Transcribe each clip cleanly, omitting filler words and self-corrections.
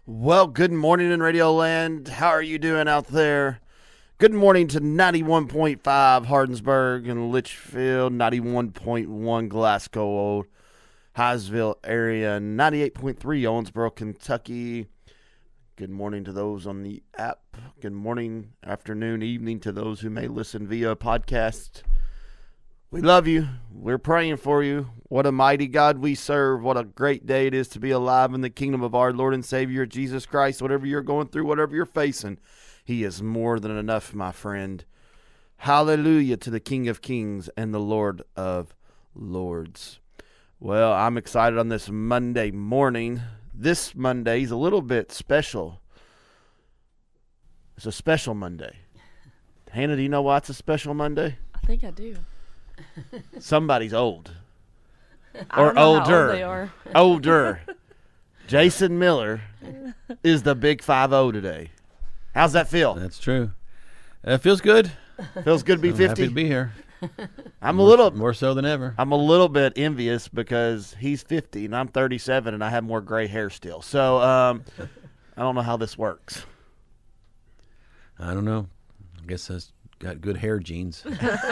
Well, good morning in Radio Land. How are you doing out there? Good morning to 91.5 Hardensburg and Litchfield, 91.1 Glasgow, Highsville area, 98.3 Owensboro, Kentucky. Good morning to those on the app. Good morning, afternoon, evening to those who may listen via podcast. We love you. We're praying for you. What a mighty God we serve. What a great day it is to be alive in the kingdom of our Lord and Savior, Jesus Christ. Whatever you're going through, whatever you're facing, He is more than enough, my friend. Hallelujah to the King of Kings and the Lord of Lords. Well, I'm excited on this Monday morning. This Monday is a little bit special. It's a special Monday. Hannah, do you know why it's a special Monday? I think I do. Somebody's old. I Or don't know older. How old they are. Older. Jason Miller is the big 5-0 today. How's that feel? That's true. It feels good. Feels good to be I'm 50. happy to be here. I'm More so than ever. I'm a little bit envious because he's 50 and I'm 37 and I have more gray hair still. So I don't know how this works. I don't know. I guess I've got good hair genes.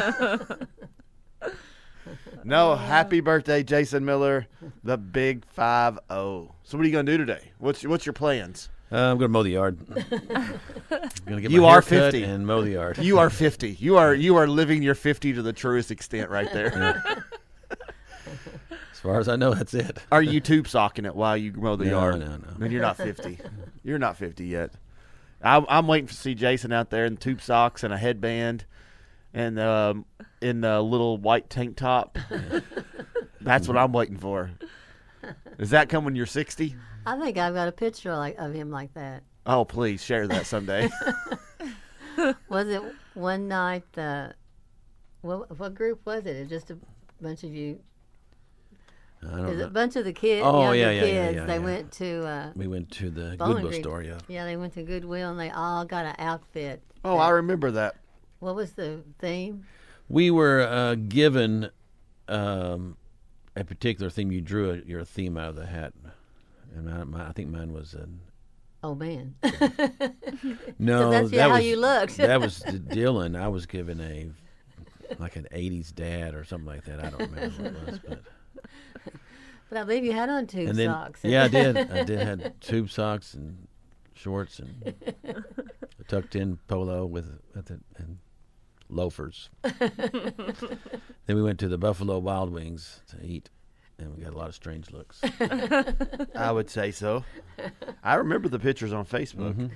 No, happy birthday, Jason Miller, the big 5-0. So what are you going to do today? What's your plans? I'm going to mow the yard. I'm going to get You my are hair 50. cut and mow the yard. You are 50. You are living your 50 to the truest extent right there. Yeah. As far as I know, that's it. Are you tube socking it while you mow the yard? No. Then you're not 50. You're not 50 yet. I'm waiting to see Jason out there in tube socks and a headband and in a little white tank top. That's what I'm waiting for. Does that come when you're 60? I think I've got a picture of him like that. Oh, please share that someday. Was it one night? What group was it? It just a bunch of you. I don't Is it know. a bunch of the kids? Oh, younger yeah, kids. They yeah. went to. We went to the Bowling Goodwill Green. store, yeah. Yeah, they went to Goodwill and they all got an outfit. Oh, I remember that. What was the theme? We were given a particular theme. You drew your theme out of the hat. And I think mine was Oh man, no. that's that how was, you looked. That was Dylan. I was given an '80s dad or something like that. I don't remember what it was, But I believe you had on tube and then socks. yeah, I did. I did had tube socks and shorts and a tucked in polo with it and loafers. Then we went to the Buffalo Wild Wings to eat. And we got a lot of strange looks. I would say so. I remember the pictures on Facebook. Mm-hmm.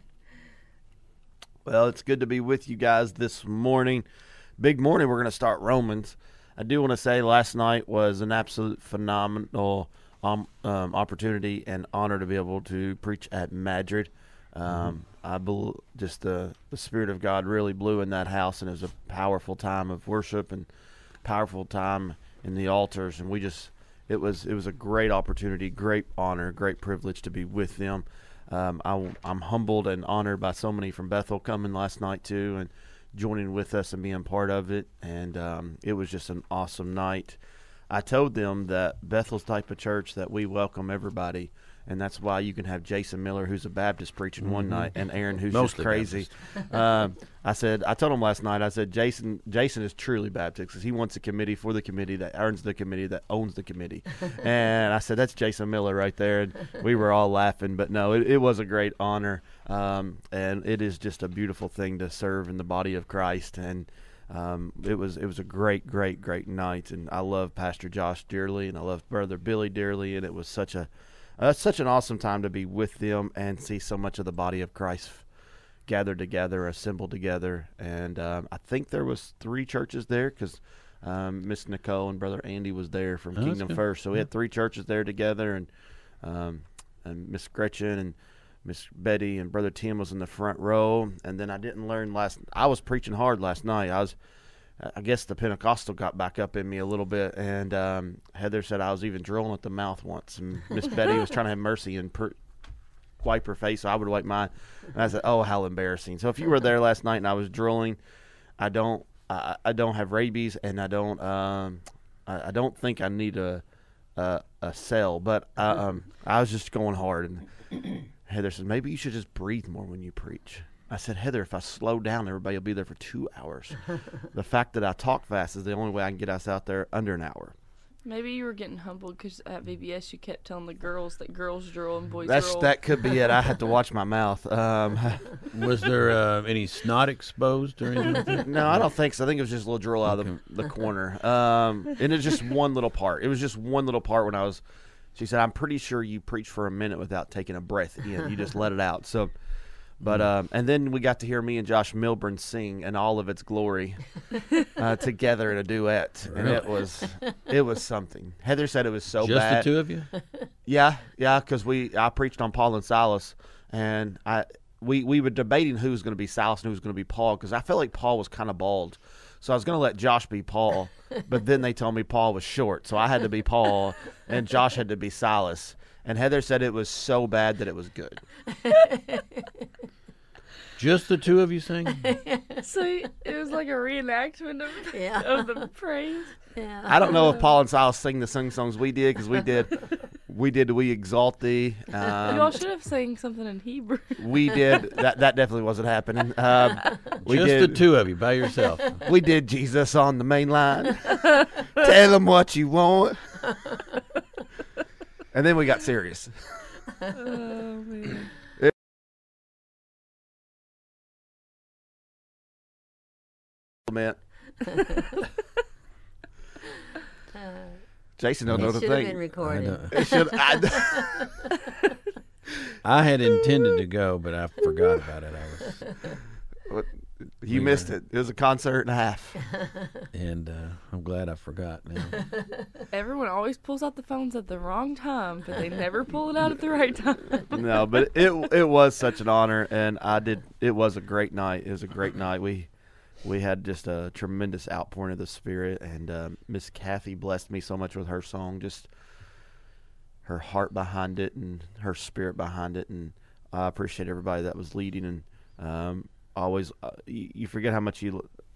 Well, it's good to be with you guys this morning. Big morning. We're going to start Romans. I do want to say last night was an absolute phenomenal opportunity and honor to be able to preach at Madrid. I believe just the Spirit of God really blew in that house, and it was a powerful time of worship and powerful time in the altars, and it was a great opportunity, great honor, great privilege to be with them. I'm humbled and honored by so many from Bethel coming last night too and joining with us and being part of it, and it was just an awesome night. I told them that Bethel's type of church that we welcome everybody, and that's why you can have Jason Miller, who's a Baptist, preaching one night, and Aaron, who's Mostly just crazy. I told him last night, I said, Jason is truly Baptist because he wants a committee for the committee that earns the committee that owns the committee. And I said, that's Jason Miller right there. And we were all laughing. But no, it was a great honor. And it is just a beautiful thing to serve in the body of Christ. And it was a great, great, great night. And I love Pastor Josh dearly, and I love Brother Billy dearly. And it was such an awesome time to be with them and see so much of the body of Christ gathered together, assembled together. And I think there was 3 churches there because Miss Nicole and Brother Andy was there from Kingdom good. First. So we had 3 churches there together, and Miss Gretchen and Miss Betty and Brother Tim was in the front row. And then I didn't learn I was preaching hard last night. I guess the Pentecostal got back up in me a little bit, and Heather said I was even drilling at the mouth once, and Miss Betty was trying to have mercy and wipe her face so I would wipe mine, and I said, oh, how embarrassing. So if you were there last night and I was drilling, I don't have rabies, and I don't think I need a cell, but I was just going hard, and Heather said, maybe you should just breathe more when you preach. I said, Heather, if I slow down, everybody will be there for 2 hours. The fact that I talk fast is the only way I can get us out there under an hour. Maybe you were getting humbled because at VBS you kept telling the girls that girls drool and boys That's drool. That could be it. I had to watch my mouth. Was there any snot exposed or anything like that? No, I don't think so. I think it was just a little drool out of the corner. And it's just one little part. It was just one little part when she said, I'm pretty sure you preached for a minute without taking a breath in. You just let it out. So, but and then we got to hear me and Josh Milburn sing in all of its glory together in a duet. And it was something. Heather said it was so Just bad. the two of you? Yeah, because I preached on Paul and Silas, and we were debating who was going to be Silas and who was going to be Paul, because I felt like Paul was kind of bald. So I was going to let Josh be Paul, but then they told me Paul was short, so I had to be Paul, and Josh had to be Silas. And Heather said it was so bad that it was good. Just the two of you sing? So it was like a reenactment of, Yeah. of the praise. Yeah. I don't know if Paul and Silas sing the sing songs we did, because we did We Exalt Thee. Y'all should have sang something in Hebrew. We did. That definitely wasn't happening. We Just did, the two of you by yourself. We did Jesus on the main line. Tell them what you want. And then we got serious. Oh, man. Man. Jason don't know It the should have been thing. recorded. It should, I had intended to go, but I forgot about it. you missed it. It was a concert and a half. And I'm glad I forgot now. Everyone always pulls out the phones at the wrong time, but they never pull it out at the right time. No, but it was such an honor, and it was a great night. It was a great night. We had just a tremendous outpouring of the Spirit, and Miss Kathy blessed me so much with her song, just her heart behind it and her spirit behind it, and I appreciate everybody that was leading, and always you forget how much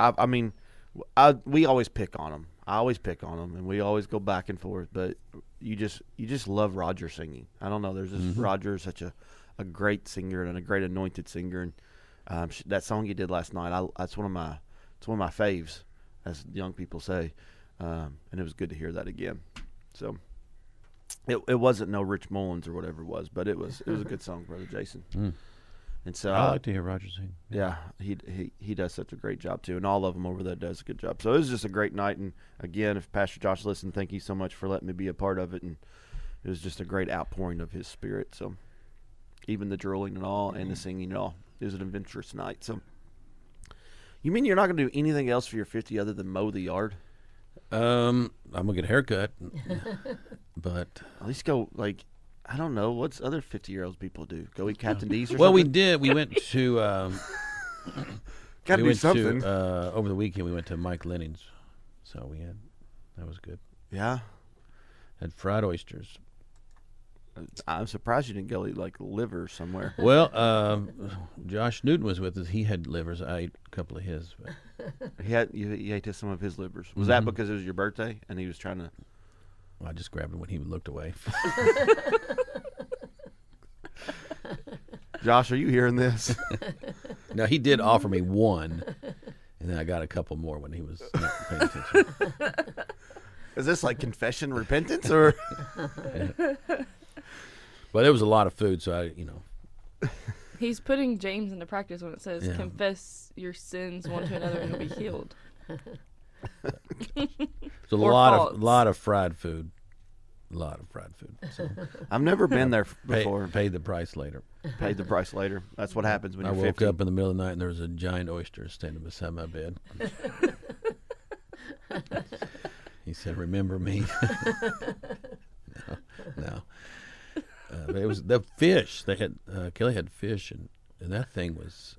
we always pick on them. I always pick on them, and we always go back and forth, but you just love Roger singing. I don't know, there's this Roger is such a great singer and a great anointed singer, and that song you did last night, it's one of my faves, as young people say, and it was good to hear that again. So it wasn't no Rich Mullins or whatever it was, but it was a good song, Brother Jason. And so I like to hear Roger sing. yeah, he does such a great job too, and all of them over there does a good job. So it was just a great night, and again, if Pastor Josh listened, thank you so much for letting me be a part of it, and it was just a great outpouring of his Spirit. So even the drooling and all, and the singing and all. It was an adventurous night. So, you mean you're not going to do anything else for your 50 other than mow the yard? I'm gonna get a haircut, but At least go, like, I don't know, what's other 50-year-olds people do? Go eat Captain D's or well, we something? did. We went to Got to do went something. to over the weekend. We went to Mike Lenning's, so that was good. Yeah. Had fried oysters. I'm surprised you didn't go eat, like, liver somewhere. Well, Josh Newton was with us. He had livers. I ate a couple of his. But You ate some of his livers. Was that because it was your birthday and he was trying to... I just grabbed him when he looked away. Josh, are you hearing this? Now, he did offer me one, and then I got a couple more when he was not paying attention. Is this like confession, repentance, or... But it was a lot of food, so He's putting James into practice when it says, Yeah. confess your sins one to another and you'll be healed. it's a Or lot of fried food. A lot of fried food. So I've never been there before. paid the price later. Paid the price later. That's what happens when I you're woke 50. up in the middle of the night and there was a giant oyster standing beside my bed. He said, "Remember me?" No. But it was the fish. They had Kelly had fish, and that thing was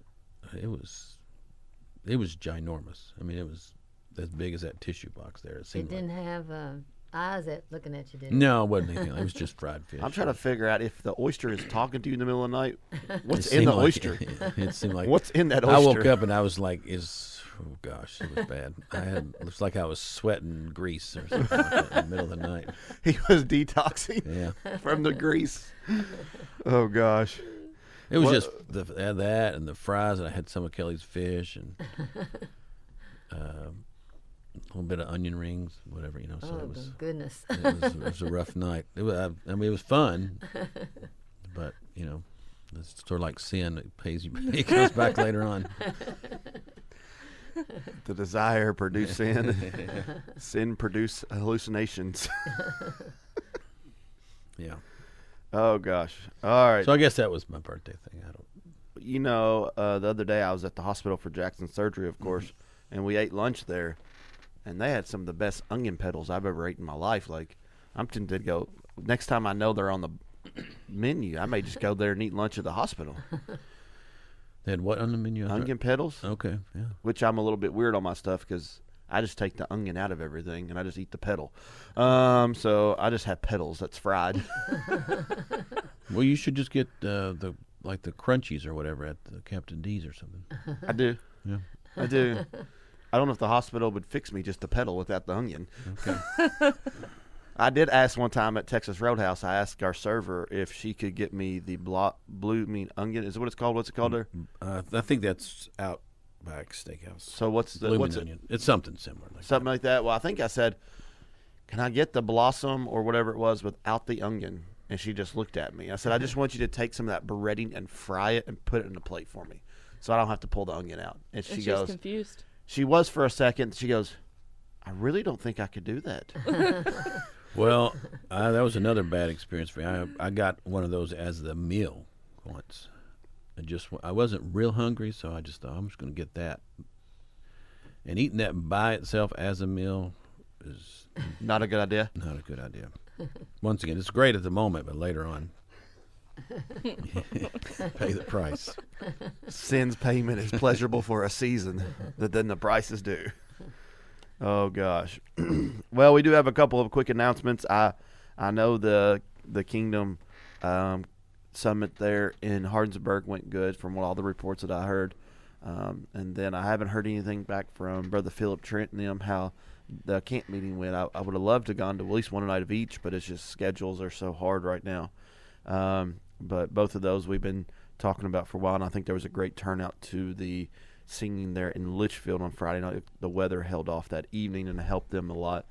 ginormous. I mean, it was as big as that tissue box there. It It seemed didn't have eyes looking at you, did it? No, it wasn't anything. It was just fried fish. I'm trying to figure out if the oyster is talking to you in the middle of the night. What's It in the seemed like- oyster? It seemed like What's in that oyster? I woke up and I was like, oh gosh, it was bad. It looks like I was sweating grease or something like that in the middle of the night. He was detoxing Yeah. from the grease. Oh gosh. It was What- just that and the fries, and I had some of Kelly's fish and a little bit of onion rings, whatever, So Oh, it was. goodness. It was a rough night. It was, I mean, it was fun, but it's sort of like sin. It pays you. It comes back later on. The desire produce sin. Sin produce hallucinations. Yeah. Oh gosh. All right. So I guess that was my birthday thing. I don't. The other day I was at the hospital for Jackson's surgery, of course, and we ate lunch there, and they had some of the best onion petals I've ever ate in my life. Like, I'm tempted to go next time I know they're on the menu. I may just go there and eat lunch at the hospital. They had what on the menu? Onion petals, Okay. Yeah. which I'm a little bit weird on my stuff because I just take the onion out of everything and I just eat the petal. So I just have petals that's fried. Well, you should just get the crunchies or whatever at the Captain D's or something. I do. Yeah. I do. I don't know if the hospital would fix me just the petal without the onion. Okay. I did ask one time at Texas Roadhouse. I asked our server if she could get me the blue onion. Is it what it's called? What's it called there? I think that's Outback Steakhouse. So what's the Bloomin' what's it? onion. It's something similar. Like Something like that. Well, I think I said, "Can I get the blossom or whatever it was without the onion?" And she just looked at me. I said, "I just want you to take some of that breading and fry it and put it in a plate for me, so I don't have to pull the onion out." And she And she's goes, confused. she was for a second. She goes, "I really don't think I could do that." Well, that was another bad experience for me. I got one of those as the meal once. I wasn't real hungry, so I just thought I'm just going to get that. And eating that by itself as a meal is Not a good idea. not a good idea. Once again, it's great at the moment, but later on, pay the price. Sin's payment is pleasurable for a season, that then the price is due. Oh gosh. Well, we do have a couple of quick announcements. I know the Kingdom Summit there in Hardinsburg went good from all the reports that I heard. And then I haven't heard anything back from Brother Philip Trent and them how the camp meeting went. I would have loved to have gone to at least one night of each, but it's just schedules are so hard right now. But both of those we've been talking about for a while, and I think there was a great turnout to the singing there in Litchfield on Friday night. The weather held off that evening and helped them a lot.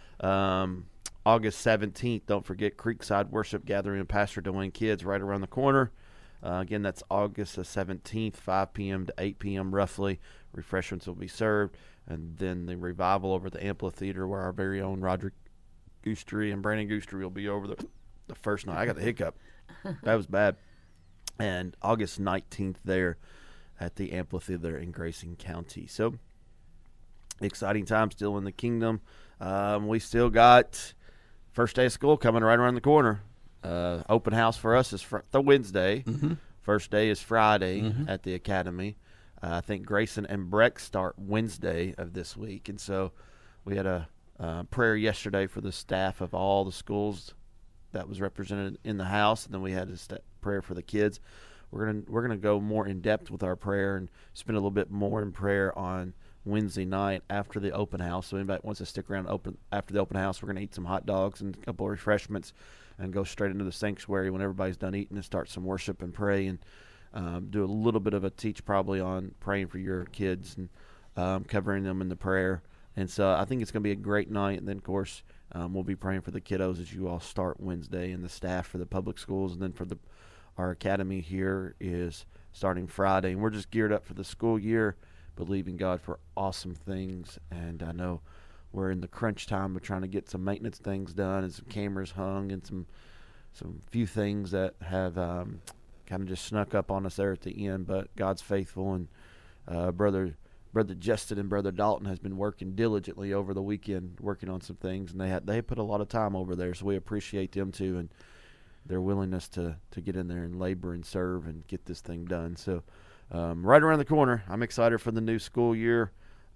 August 17th, don't forget Creekside Worship Gathering and Pastor Dwayne Kids right around the corner. Again, that's August the 17th, 5 p.m. to 8 p.m. roughly. Refreshments will be served. And then the revival over at the Amphitheater where our very own Roderick Goostrey and Brandon Goostrey will be over the first night. I got the hiccup. That was bad. And August 19th there at the Amphitheater in Grayson County. So, exciting time still in the Kingdom. We still got first day of school coming right around the corner. Open house for us is the Wednesday. Mm-hmm. First day is Friday at the Academy. I think Grayson and Breck start Wednesday of this week. And so we had a prayer yesterday for the staff of all the schools that was represented in the house. And then we had a prayer for the kids. We're gonna go more in depth with our prayer and spend a little bit more in prayer on Wednesday night after the open house. So anybody wants to stick around after the open house, we're gonna eat some hot dogs and a couple of refreshments and go straight into the sanctuary when everybody's done eating and start some worship and pray and do a little bit of a teach probably on praying for your kids and covering them in the prayer. And so I think it's going to be a great night. And then, of course, we'll be praying for the kiddos as you all start Wednesday and the staff for the public schools. And then for our academy here is starting Friday. And we're just geared up for the school year, believing God for awesome things. And I know we're in the crunch time of trying to get some maintenance things done and some cameras hung and some few things that have kind of just snuck up on us there at the end. But God's faithful, and Brother Justin and Brother Dalton has been working diligently over the weekend, working on some things, and they put a lot of time over there. So we appreciate them too, and their willingness to get in there and labor and serve and get this thing done. So right around the corner, I'm excited for the new school year,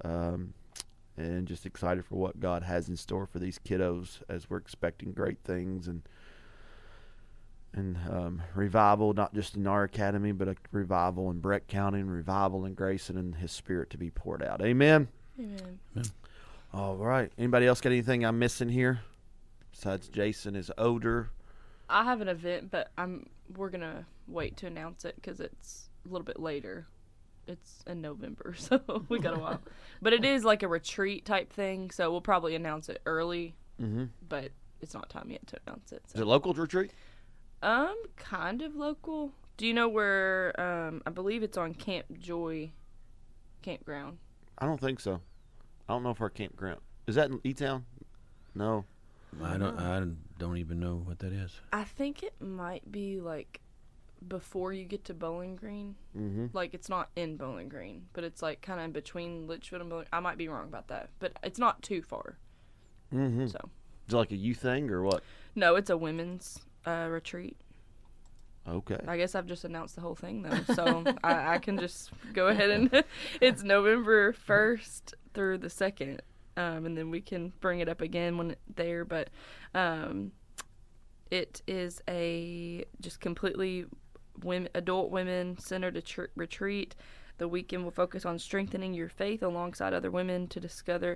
and just excited for what God has in store for these kiddos as we're expecting great things and revival, not just in our academy, but a revival in Breck County and revival in Grayson and His Spirit to be poured out. Amen? Amen. All right. Anybody else got anything I'm missing here? Besides Jason is older I have an event, but we're gonna wait to announce it because it's a little bit later. It's in November, so we got a while. But it is like a retreat type thing, so we'll probably announce it early. Mm-hmm. But it's not time yet to announce it. Is So. it local retreat? Kind of local. Do you know where? I believe it's on Camp Joy campground. I don't think so. I don't know if our campground is that in E-Town. No. I don't even know what that is. I think it might be like before you get to Bowling Green. Mm-hmm. Like it's not in Bowling Green, but it's like kind of in between Litchfield and Bowling. I might be wrong about that, but it's not too far. Mm-hmm. So Is it like a youth thing or what? no, it's a women's retreat. Okay. I guess I've just announced the whole thing though, so I can just go ahead and it's November 1st through the 2nd, and then we can bring it up again when it's there. But it is a just completely adult women centered retreat. The weekend will focus on strengthening your faith alongside other women to discover.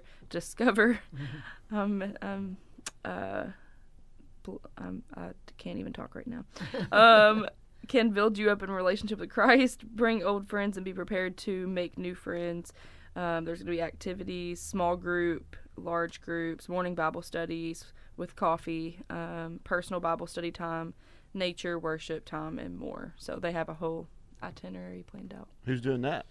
I can't even talk right now. Can build you up in relationship with Christ, bring old friends, and be prepared to make new friends. There's going to be activities, small group, large groups, morning Bible studies with coffee, personal Bible study time, nature, worship time, and more. So they have a whole itinerary planned out. Who's doing that?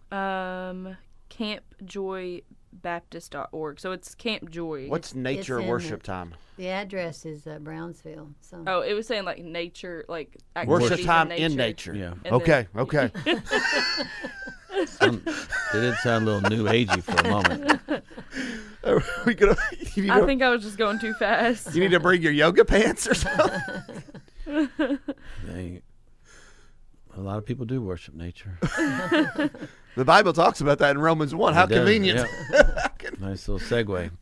CampJoyBaptist.org. So it's Camp Joy. What's nature in worship time? The address is Brownsville. So Oh, it was saying like nature, like Worship activities time in nature. Yeah. And Okay. Okay. It did sound a little new agey for a moment. Are we gonna? You need, I think I was just going too fast. you need to bring your yoga pants or something. A lot of people do worship nature. The Bible talks about that in Romans 1. How It does, convenient. yeah. Nice little segue.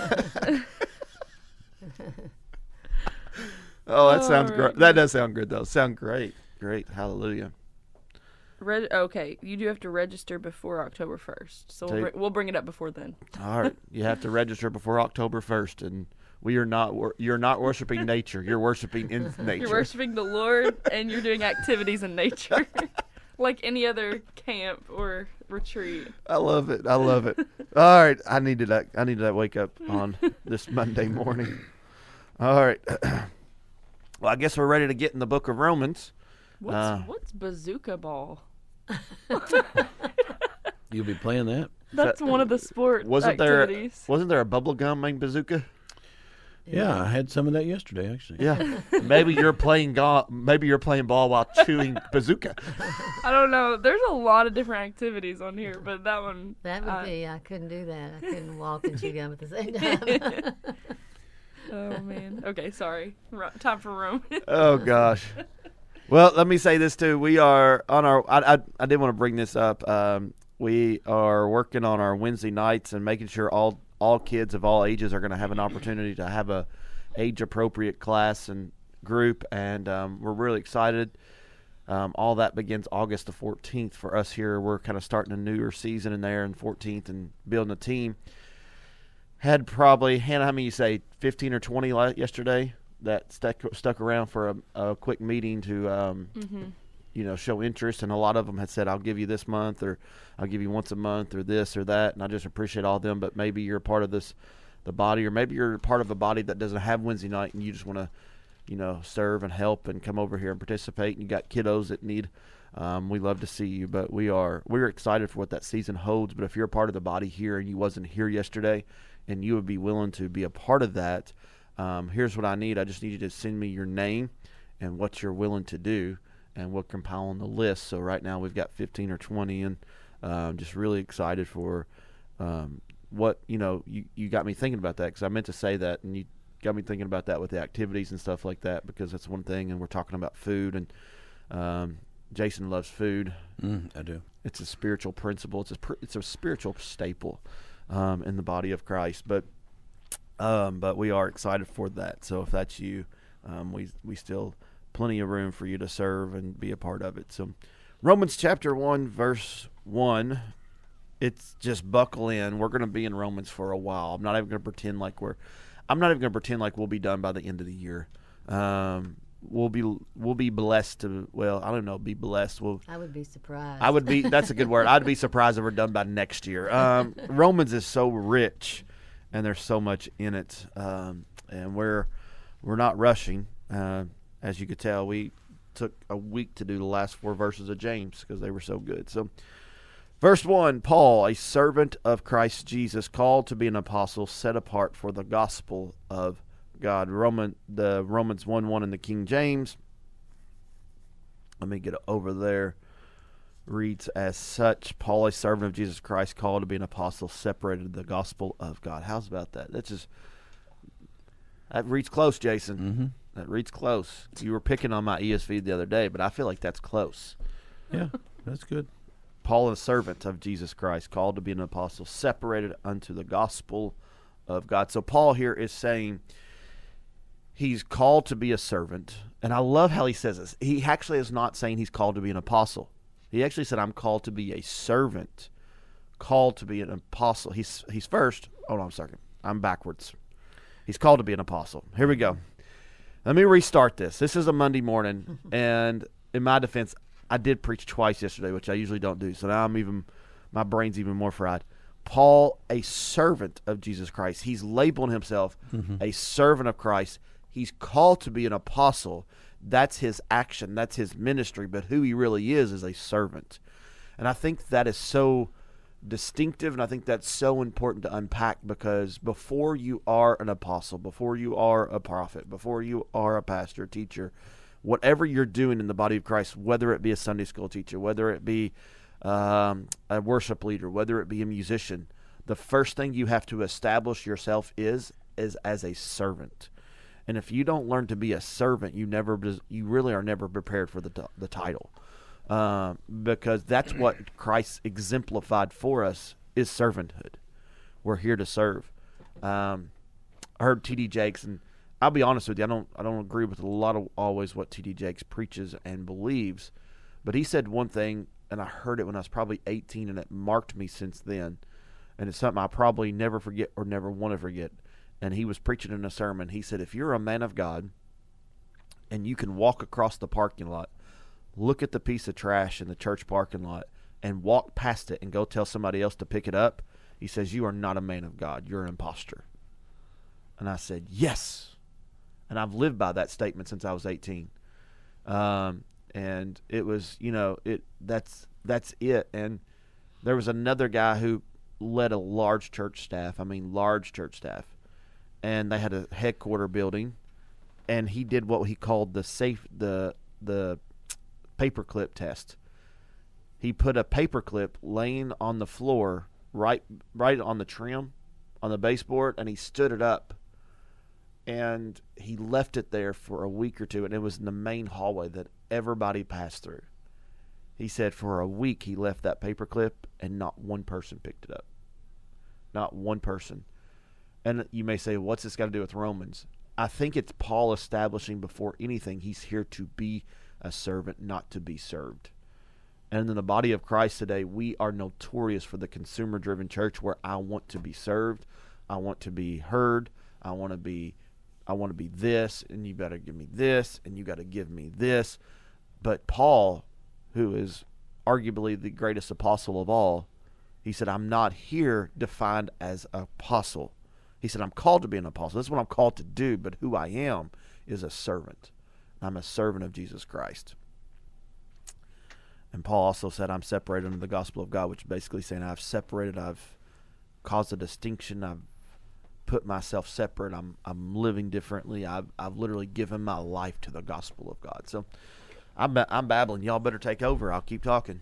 Oh, that sounds All great. right. That does sound good, though. Sound great. Great. Hallelujah. Okay, you do have to register before October 1st. So we'll bring it up before then. All right. You have to register before October 1st, and we are not. You're not worshiping nature. You're worshiping in nature. You're worshiping the Lord, and you're doing activities in nature, like any other camp or retreat. I love it. I love it. All right. I needed that wake up on this Monday morning. All right. Well, I guess we're ready to get in the book of Romans. What's bazooka ball? You'll be playing that? That's one of the sport activities. Wasn't there a bubble gum named bazooka? Yeah, I had some of that yesterday, actually. Yeah. Maybe you're playing ball while chewing bazooka. I don't know. There's a lot of different activities on here, but that one. that would be. I couldn't do that. I couldn't walk and chew gum at the same time. Oh man. Okay, sorry. Time for Rome. Oh gosh. Well, let me say this too. We are on our. I did want to bring this up. We are working on our Wednesday nights and making sure all kids of all ages are going to have an opportunity to have a age appropriate class and group, and we're really excited. All that begins August the 14th for us here. We're kind of starting a newer season in there, and 14th, and building a team. Had probably, Hannah, how many you say, 15 or 20 yesterday that stuck around for a quick meeting to, show interest. And a lot of them had said, I'll give you this month, or I'll give you once a month, or this or that. And I just appreciate all of them. But maybe you're a part of the body, or maybe you're part of a body that doesn't have Wednesday night and you just want to, serve and help and come over here and participate. And you got kiddos that need, we love to see you. But we're excited for what that season holds. But if you're a part of the body here and you wasn't here yesterday, and you would be willing to be a part of that, here's what I need. I just need you to send me your name and what you're willing to do, and we'll compile on the list. So right now we've got 15 or 20, and just really excited for what, you got me thinking about that, because I meant to say that, and you got me thinking about that with the activities and stuff like that, because that's one thing, and we're talking about food, and Jason loves food. I do. It's a spiritual principle. It's a spiritual staple in the body of Christ, but we are excited for that. So if that's you, we still plenty of room for you to serve and be a part of it. So Romans chapter 1 verse 1, it's just buckle in. We're going to be in Romans for a while. I'm not even going to pretend like we'll be done by the end of the year. we'll be blessed to. Well, I don't know. Be blessed. I would be surprised. I would be. That's a good word. I'd be surprised if we're done by next year. Romans is so rich, and there's so much in it, and we're not rushing. As you could tell, we took a week to do the last 4 verses of James because they were so good. So, verse 1, Paul, a servant of Christ Jesus, called to be an apostle, set apart for the gospel of God. Romans 1:1 in the King James. Let me get over there. Reads as such: Paul, a servant of Jesus Christ, called to be an apostle, separated the gospel of God. How's about that? That reads close, Jason. Mm-hmm. That reads close. You were picking on my ESV the other day, but I feel like that's close. Yeah, that's good. Paul, a servant of Jesus Christ, called to be an apostle, separated unto the gospel of God. So Paul here is saying he's called to be a servant. And I love how he says this. He actually is not saying he's called to be an apostle. He actually said, I'm called to be a servant, called to be an apostle. He's first. Hold on a second. I'm backwards. He's called to be an apostle. Here we go. Let me restart this. This is a Monday morning, and in my defense, I did preach twice yesterday, which I usually don't do. So now my brain's even more fried. Paul, a servant of Jesus Christ. He's labeling himself a servant of Christ. He's called to be an apostle. That's his action. That's his ministry. But who he really is a servant. And I think that is so distinctive, and I think that's so important to unpack, because before you are an apostle, before you are a prophet, before you are a pastor, teacher, whatever you're doing in the body of Christ, whether it be a Sunday school teacher, whether it be a worship leader, whether it be a musician, the first thing you have to establish yourself is as a servant. And if you don't learn to be a servant, you really are never prepared for the title. Because that's what Christ exemplified for us, is servanthood. We're here to serve. I heard T.D. Jakes, and I'll be honest with you, I don't agree with a lot of always what T.D. Jakes preaches and believes, but he said one thing, and I heard it when I was probably 18, and it marked me since then, and it's something I probably never forget or never want to forget. And he was preaching in a sermon. He said, if you're a man of God and you can walk across the parking lot, look at the piece of trash in the church parking lot, and walk past it and go tell somebody else to pick it up, he says, you are not a man of God. You're an imposter. And I said, yes. And I've lived by that statement since I was 18. And it was, that's it. And there was another guy who led a large church staff. And they had a headquarter building, and he did what he called the paperclip test. He put a paperclip laying on the floor, right on the trim, on the baseboard, and he stood it up, and he left it there for a week or two, and it was in the main hallway that everybody passed through. He said for a week he left that paperclip, and not one person picked it up. Not one person. And you may say, what's this got to do with Romans? I think it's Paul establishing before anything, he's here to be a servant, not to be served. And in the body of Christ today, we are notorious for the consumer-driven church where I want to be served, I want to be heard, I want to be this, and you better give me this, and you got to give me this. But Paul, who is arguably the greatest apostle of all, he said, I'm not here defined as an apostle. He said, I'm called to be an apostle. That's what I'm called to do, but who I am is a servant. I'm a servant of Jesus Christ. And Paul also said, I'm separated under the gospel of God, which is basically saying I've caused a distinction. I've put myself separate. I'm living differently. I've literally given my life to the gospel of God. So I'm babbling. Y'all better take over. I'll keep talking.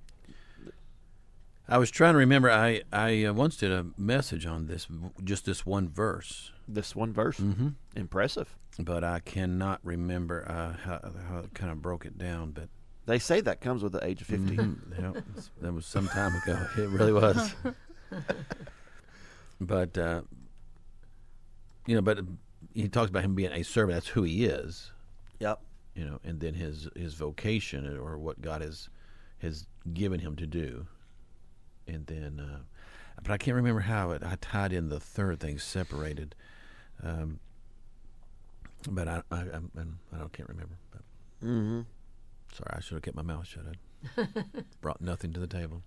I was trying to remember. I once did a message on this one verse. This one verse? Mm-hmm. Impressive. But I cannot remember how it kind of broke it down. But they say that comes with the age of 50. Mm-hmm. Yeah, that was some time ago. It really was. But but he talks about him being a servant. That's who he is. Yep. And then his vocation, or what God has given him to do. And then, but I can't remember how I tied in the third thing, separated. But I can't remember. But Mm-hmm. sorry, I should have kept my mouth shut. I brought nothing to the table.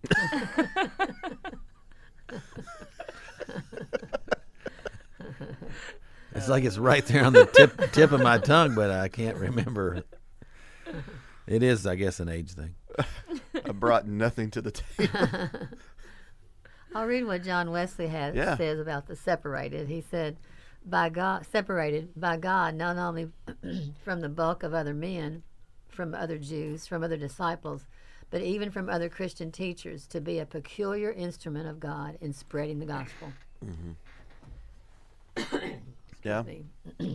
It's like it's right there on the tip of my tongue, but I can't remember. It is, I guess, an age thing. I brought nothing to the table. I'll read what John Wesley Yeah. says about the separated. He said, "By God, separated by God, not only from the bulk of other men, from other Jews, from other disciples, but even from other Christian teachers, to be a peculiar instrument of God in spreading the gospel." Yeah. Me.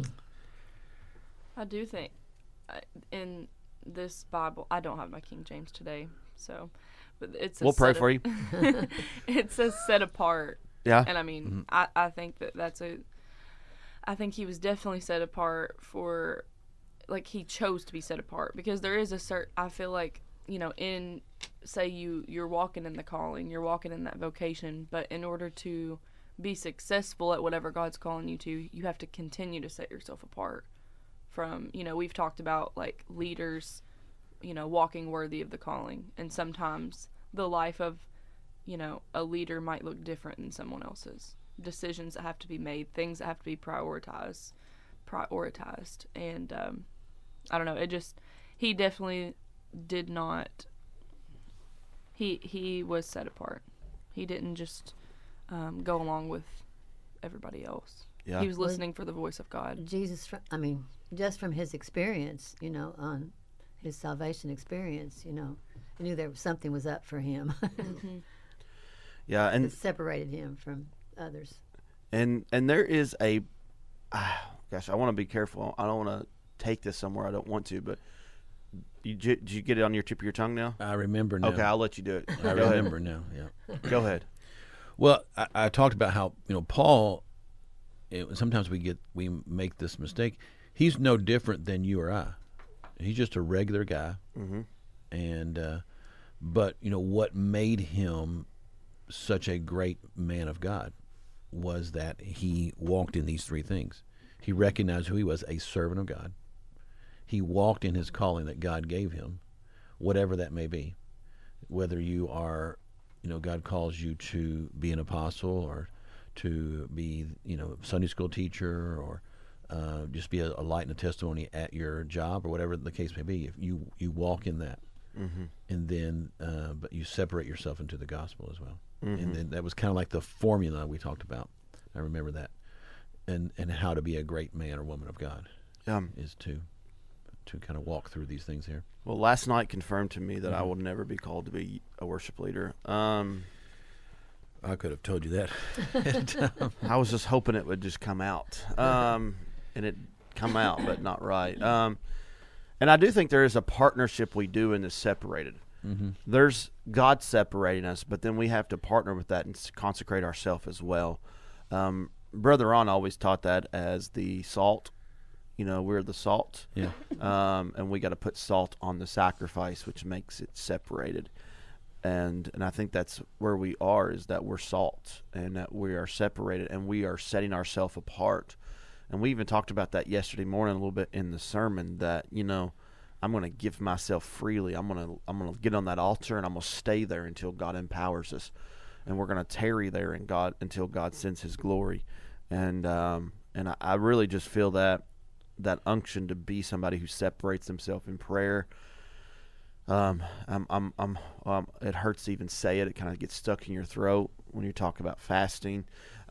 I do think in this Bible, I don't have my King James today, so, but it says We'll pray set for you. It says set apart, Yeah. and I mean, I think I think he was definitely set apart for, like, he chose to be set apart, because there is a certain, I feel like, in, say you're walking in the calling, you're walking in that vocation, but in order to be successful at whatever God's calling you to, you have to continue to set yourself apart from, we've talked about, like, leaders, walking worthy of the calling, and sometimes the life of, a leader might look different than someone else's. Decisions that have to be made, things that have to be prioritized, and I don't know, he definitely did not, he was set apart. He didn't just go along with everybody else. Yeah. He was listening for the voice of God. Jesus, just from his experience, on his salvation experience, he knew something was up for him. Yeah. And It separated him from others. And there is gosh, I want to be careful. I don't want to take this somewhere I don't want to, but did you get it on your tip of your tongue now? I remember now. Okay, I'll let you do it. I Go ahead. remember now, yeah. Go ahead. Well, I talked about how, Paul, sometimes we make this mistake. He's no different than you or I. He's just a regular guy. Mm-hmm. And but what made him such a great man of God was that he walked in these three things. He recognized who he was, a servant of God. He walked in his calling that God gave him, whatever that may be. Whether you are, God calls you to be an apostle, or to be, Sunday school teacher, or just be a light and a testimony at your job, or whatever the case may be. If you walk in that, Mm-hmm. and then but you separate yourself into the gospel as well. Mm-hmm. And then that was kind of like the formula we talked about. I remember that, and how to be a great man or woman of God is to kind of walk through these things here. Well, last night confirmed to me that I will never be called to be a worship leader. I could have told you that. I was just hoping it would just come out, and it come out, but not right. And I do think there is a partnership we do in this separated. Mm-hmm. There's God separating us, but then we have to partner with that and consecrate ourselves as well. Brother Ron always taught that as the salt. We're the salt. Yeah. And we got to put salt on the sacrifice, which makes it separated. And I think that's where we are, is that we're salt, and that we are separated, and we are setting ourselves apart. And we even talked about that yesterday morning a little bit in the sermon, that, I'm going to give myself freely. I'm going to get on that altar, and I'm going to stay there until God empowers us. And we're going to tarry there in God until God sends his glory. And I really just feel that unction to be somebody who separates himself in prayer. It hurts to even say it. It kind of gets stuck in your throat when you talk about fasting,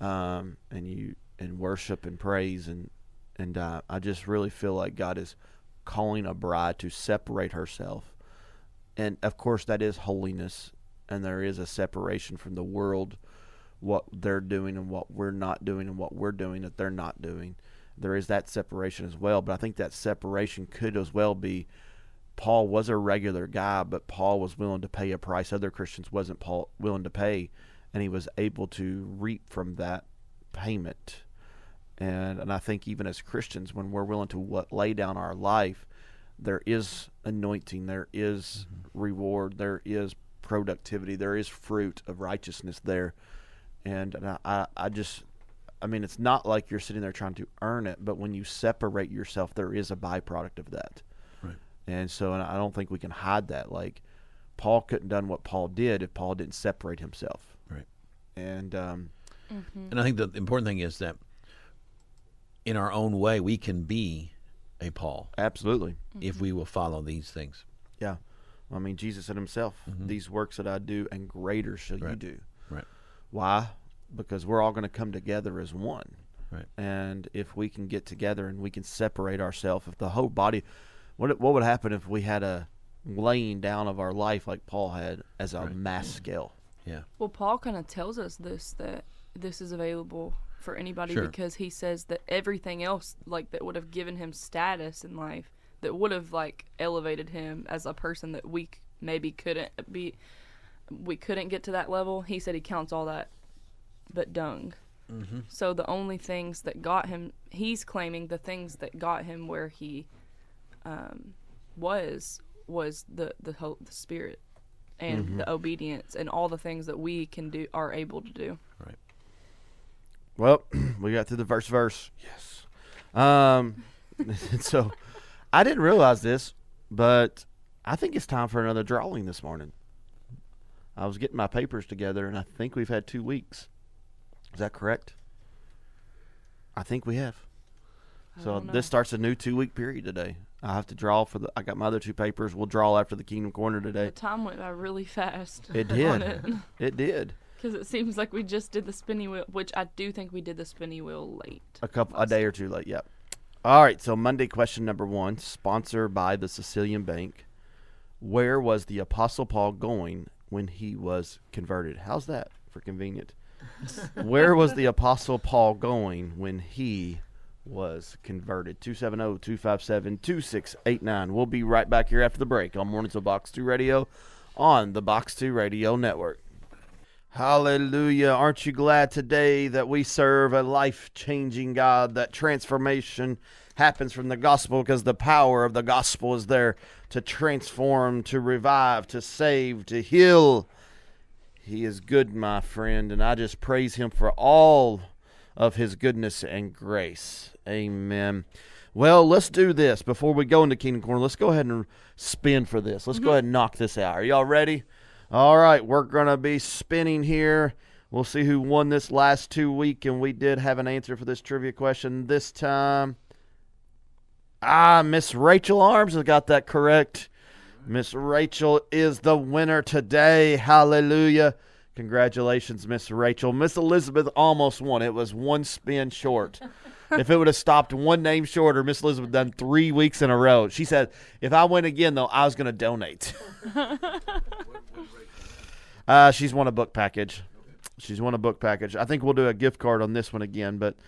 and worship and praise, and I just really feel like God is calling a bride to separate herself, and of course that is holiness, and there is a separation from the world, what they're doing and what we're not doing, and what we're doing that they're not doing. There is that separation as well, but I think that separation could as well be, Paul was a regular guy, but Paul was willing to pay a price other Christians wasn't willing to pay, and he was able to reap from that payment. And I think even as Christians, when we're willing to lay down our life, there is anointing, there is reward, there is productivity, there is fruit of righteousness there. And I mean, it's not like you're sitting there trying to earn it, but when you separate yourself, there is a byproduct of that. Right. And so, and I don't think we can hide that. Like, Paul couldn't done what Paul did if Paul didn't separate himself. Right. And And I think the important thing is that in our own way, we can be a Paul absolutely, if we will follow these things. yeah. I mean, Jesus said himself, "These works that I do, and greater shall you Right. do." Right. Why? Because we're all going to come together as one. Right. And if we can get together and we can separate ourselves, if the whole body, what would happen if we had a laying down of our life like Paul had as a mass scale? Yeah. Well, Paul kind of tells us this, that this is available for anybody Sure. because he says that everything else, like, that would have given him status in life, that would have, like, elevated him as a person that we maybe couldn't be, we couldn't get to that level. He said he counts all that but dung. Mm-hmm. So the only things that got him, he's claiming the things that got him where he was the spirit and the obedience and all the things that we can do, are able to do. Right. Well, we got through the verse. Yes. So I didn't realize this, but I think it's time for another drawing this morning. I was getting my papers together, and I think we've had 2 weeks. Is that correct? I think we have. So don't know. this starts a new 2-week period today. I have to draw I got my other 2 papers. We'll draw after the Kingdom Corner The today. time went by really fast. It on did. it. It did. Because it seems like we just did the spinny wheel, which I do think we did the spinny wheel late. A day or two late, yep. All right, so Monday question number 1, sponsored by the Sicilian Bank. Where was the Apostle Paul going when he was converted? How's that for convenient? Where was the Apostle Paul going when he was converted? 270-257-2689. We'll be right back here after the break on Mornings of Box 2 Radio on the Box 2 Radio Network. Hallelujah. Aren't you glad today that we serve a life-changing God, that transformation happens from the gospel because the power of the gospel is there to transform, to revive, to save, to heal. He is good, my friend, and I just praise him for all of his goodness and grace. Amen. Well, let's do this. Before we go into Kingdom Corner, let's go ahead and spin for this. Let's go ahead and knock this out. Are y'all ready? All right, we're going to be spinning here. We'll see who won this last 2 week, and we did have an answer for this trivia question this time. Miss Rachel Arms has got that correct. Miss Rachel is the winner today. Hallelujah. Congratulations, Miss Rachel. Miss Elizabeth almost won. It was one spin short. If it would have stopped one name shorter, Miss Elizabeth done 3 weeks in a row. She said, if I win again, though, I was going to donate. She's won a book package. She's won a book package. I think we'll do a gift card on this one again, but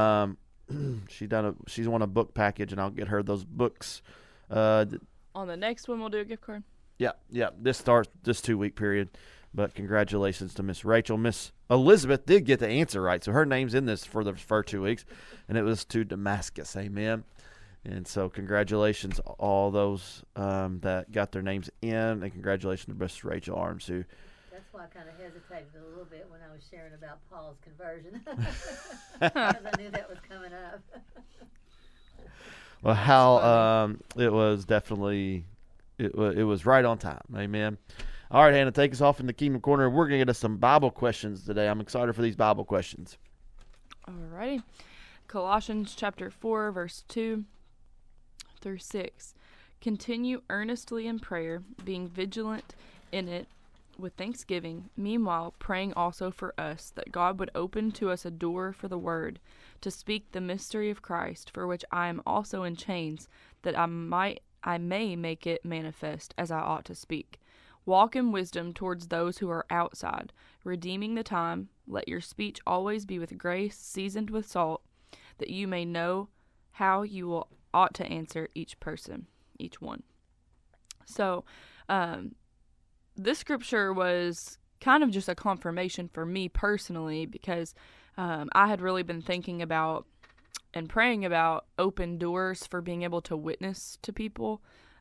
she's won a book package, and I'll get her those books. On the next one, we'll do a gift card. Yeah. This starts this 2-week period. But congratulations to Miss Rachel. Miss Elizabeth did get the answer right, so her name's in this for the first 2 weeks, and it was to Damascus. Amen. And so congratulations all those that got their names in, and congratulations to Miss Rachel Arms, who. That's why I kind of hesitated a little bit when I was sharing about Paul's conversion, because I knew that was coming up. Well, how it was definitely it was right on time. Amen. All right, Hannah, take us off in the Kingdom Corner. We're going to get us some Bible questions today. I'm excited for these Bible questions. Alrighty. Colossians chapter 4, verse 2 through 6. Continue earnestly in prayer, being vigilant in it with thanksgiving, meanwhile praying also for us, that God would open to us a door for the word, to speak the mystery of Christ, for which I am also in chains, that I may make it manifest as I ought to speak. Walk in wisdom towards those who are outside, redeeming the time. Let your speech always be with grace, seasoned with salt, that you may know how you ought to answer each person, each one. So, this scripture was kind of just a confirmation for me personally, because I had really been thinking about and praying about open doors for being able to witness to people,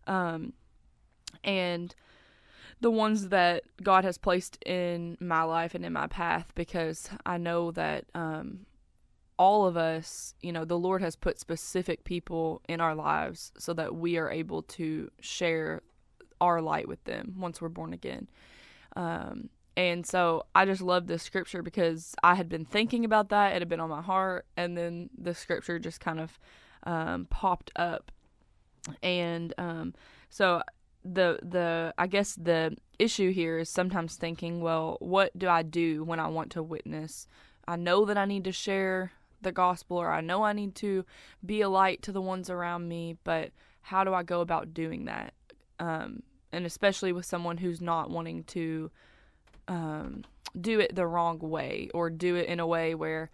and the ones that God has placed in my life and in my path, because I know that all of us, the Lord has put specific people in our lives so that we are able to share our light with them once we're born again. And so I just love this scripture because I had been thinking about that. It had been on my heart. And then the scripture just kind of popped up. And so I guess the issue here is sometimes thinking, well, what do I do when I want to witness? I know that I need to share the gospel, or I know I need to be a light to the ones around me, but how do I go about doing that? And especially with someone who's not wanting to do it the wrong way, or do it in a way where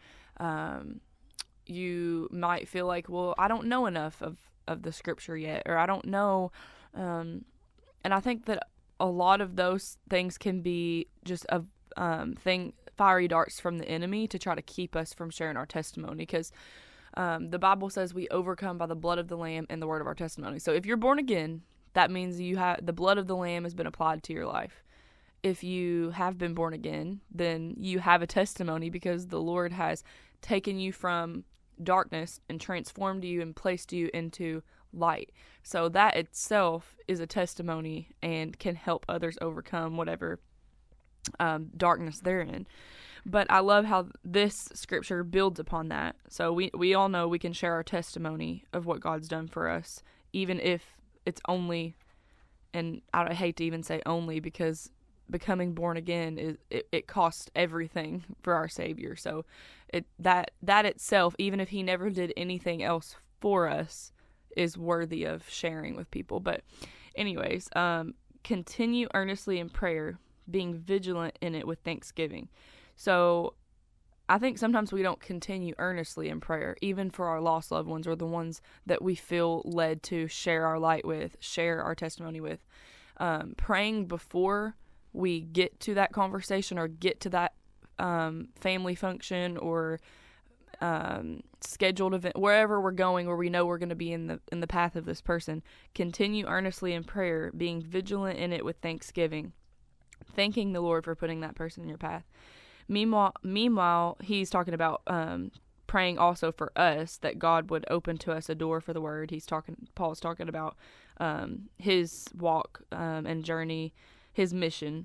you might feel like, well, I don't know enough of the scripture yet, or I don't know. And I think that a lot of those things can be just a fiery darts from the enemy to try to keep us from sharing our testimony, because the Bible says we overcome by the blood of the Lamb and the word of our testimony. So if you're born again, that means the blood of the Lamb has been applied to your life. If you have been born again, then you have a testimony, because the Lord has taken you from darkness and transformed you and placed you into light. So that itself is a testimony and can help others overcome whatever darkness they're in. But I love how this scripture builds upon that. So we all know we can share our testimony of what God's done for us, even if it's only, and I hate to even say only, because becoming born again it costs everything for our Savior. So that itself, even if he never did anything else for us, is worthy of sharing with people. But anyways, continue earnestly in prayer, being vigilant in it with thanksgiving. So I think sometimes we don't continue earnestly in prayer, even for our lost loved ones, or the ones that we feel led to share our light with, share our testimony with. Praying before we get to that conversation, or get to that family function, or scheduled event, wherever we're going, where we know we're going to be in the path of this person. Continue earnestly in prayer, being vigilant in it with thanksgiving, thanking the Lord for putting that person in your path. Meanwhile, he's talking about praying also for us, that God would open to us a door for the word. Paul's talking about his walk and journey, his mission,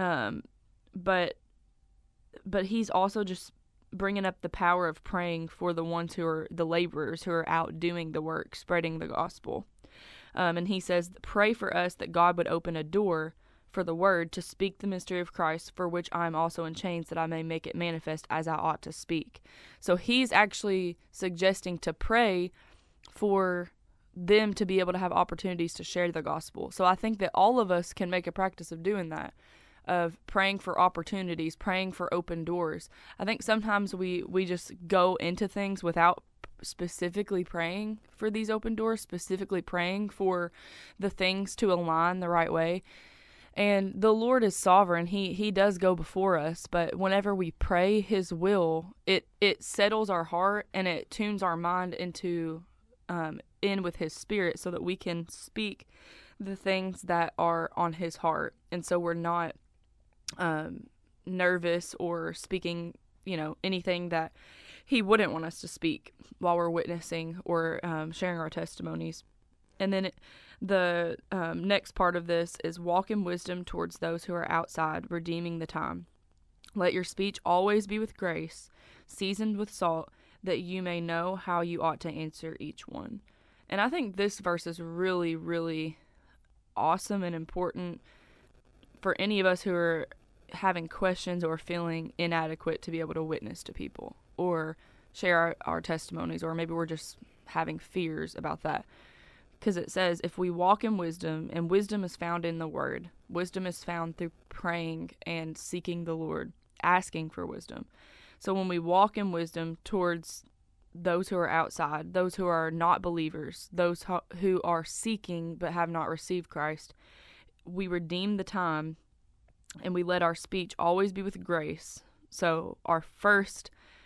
but he's also just bringing up the power of praying for the ones who are the laborers, who are out doing the work, spreading the gospel. And he says, pray for us that God would open a door for the word to speak the mystery of Christ, for which I am also in chains, that I may make it manifest as I ought to speak. So he's actually suggesting to pray for them to be able to have opportunities to share the gospel. So I think that all of us can make a practice of doing that, of praying for opportunities, praying for open doors. I think sometimes we just go into things without specifically praying for these open doors, specifically praying for the things to align the right way. And the Lord is sovereign. He does go before us, but whenever we pray his will, it settles our heart, and it tunes our mind into in with his spirit, so that we can speak the things that are on his heart. And so we're not nervous or speaking, anything that he wouldn't want us to speak while we're witnessing or sharing our testimonies. And then the next part of this is walk in wisdom towards those who are outside, redeeming the time. Let your speech always be with grace, seasoned with salt, that you may know how you ought to answer each one. And I think this verse is really, really awesome and important for any of us who are having questions or feeling inadequate to be able to witness to people or share our testimonies, or maybe we're just having fears about that. Because it says, if we walk in wisdom, and wisdom is found in the word, wisdom is found through praying and seeking the Lord, asking for wisdom. So when we walk in wisdom towards those who are outside, those who are not believers, those who are seeking but have not received Christ, we redeem the time, and we let our speech always be with grace. So our first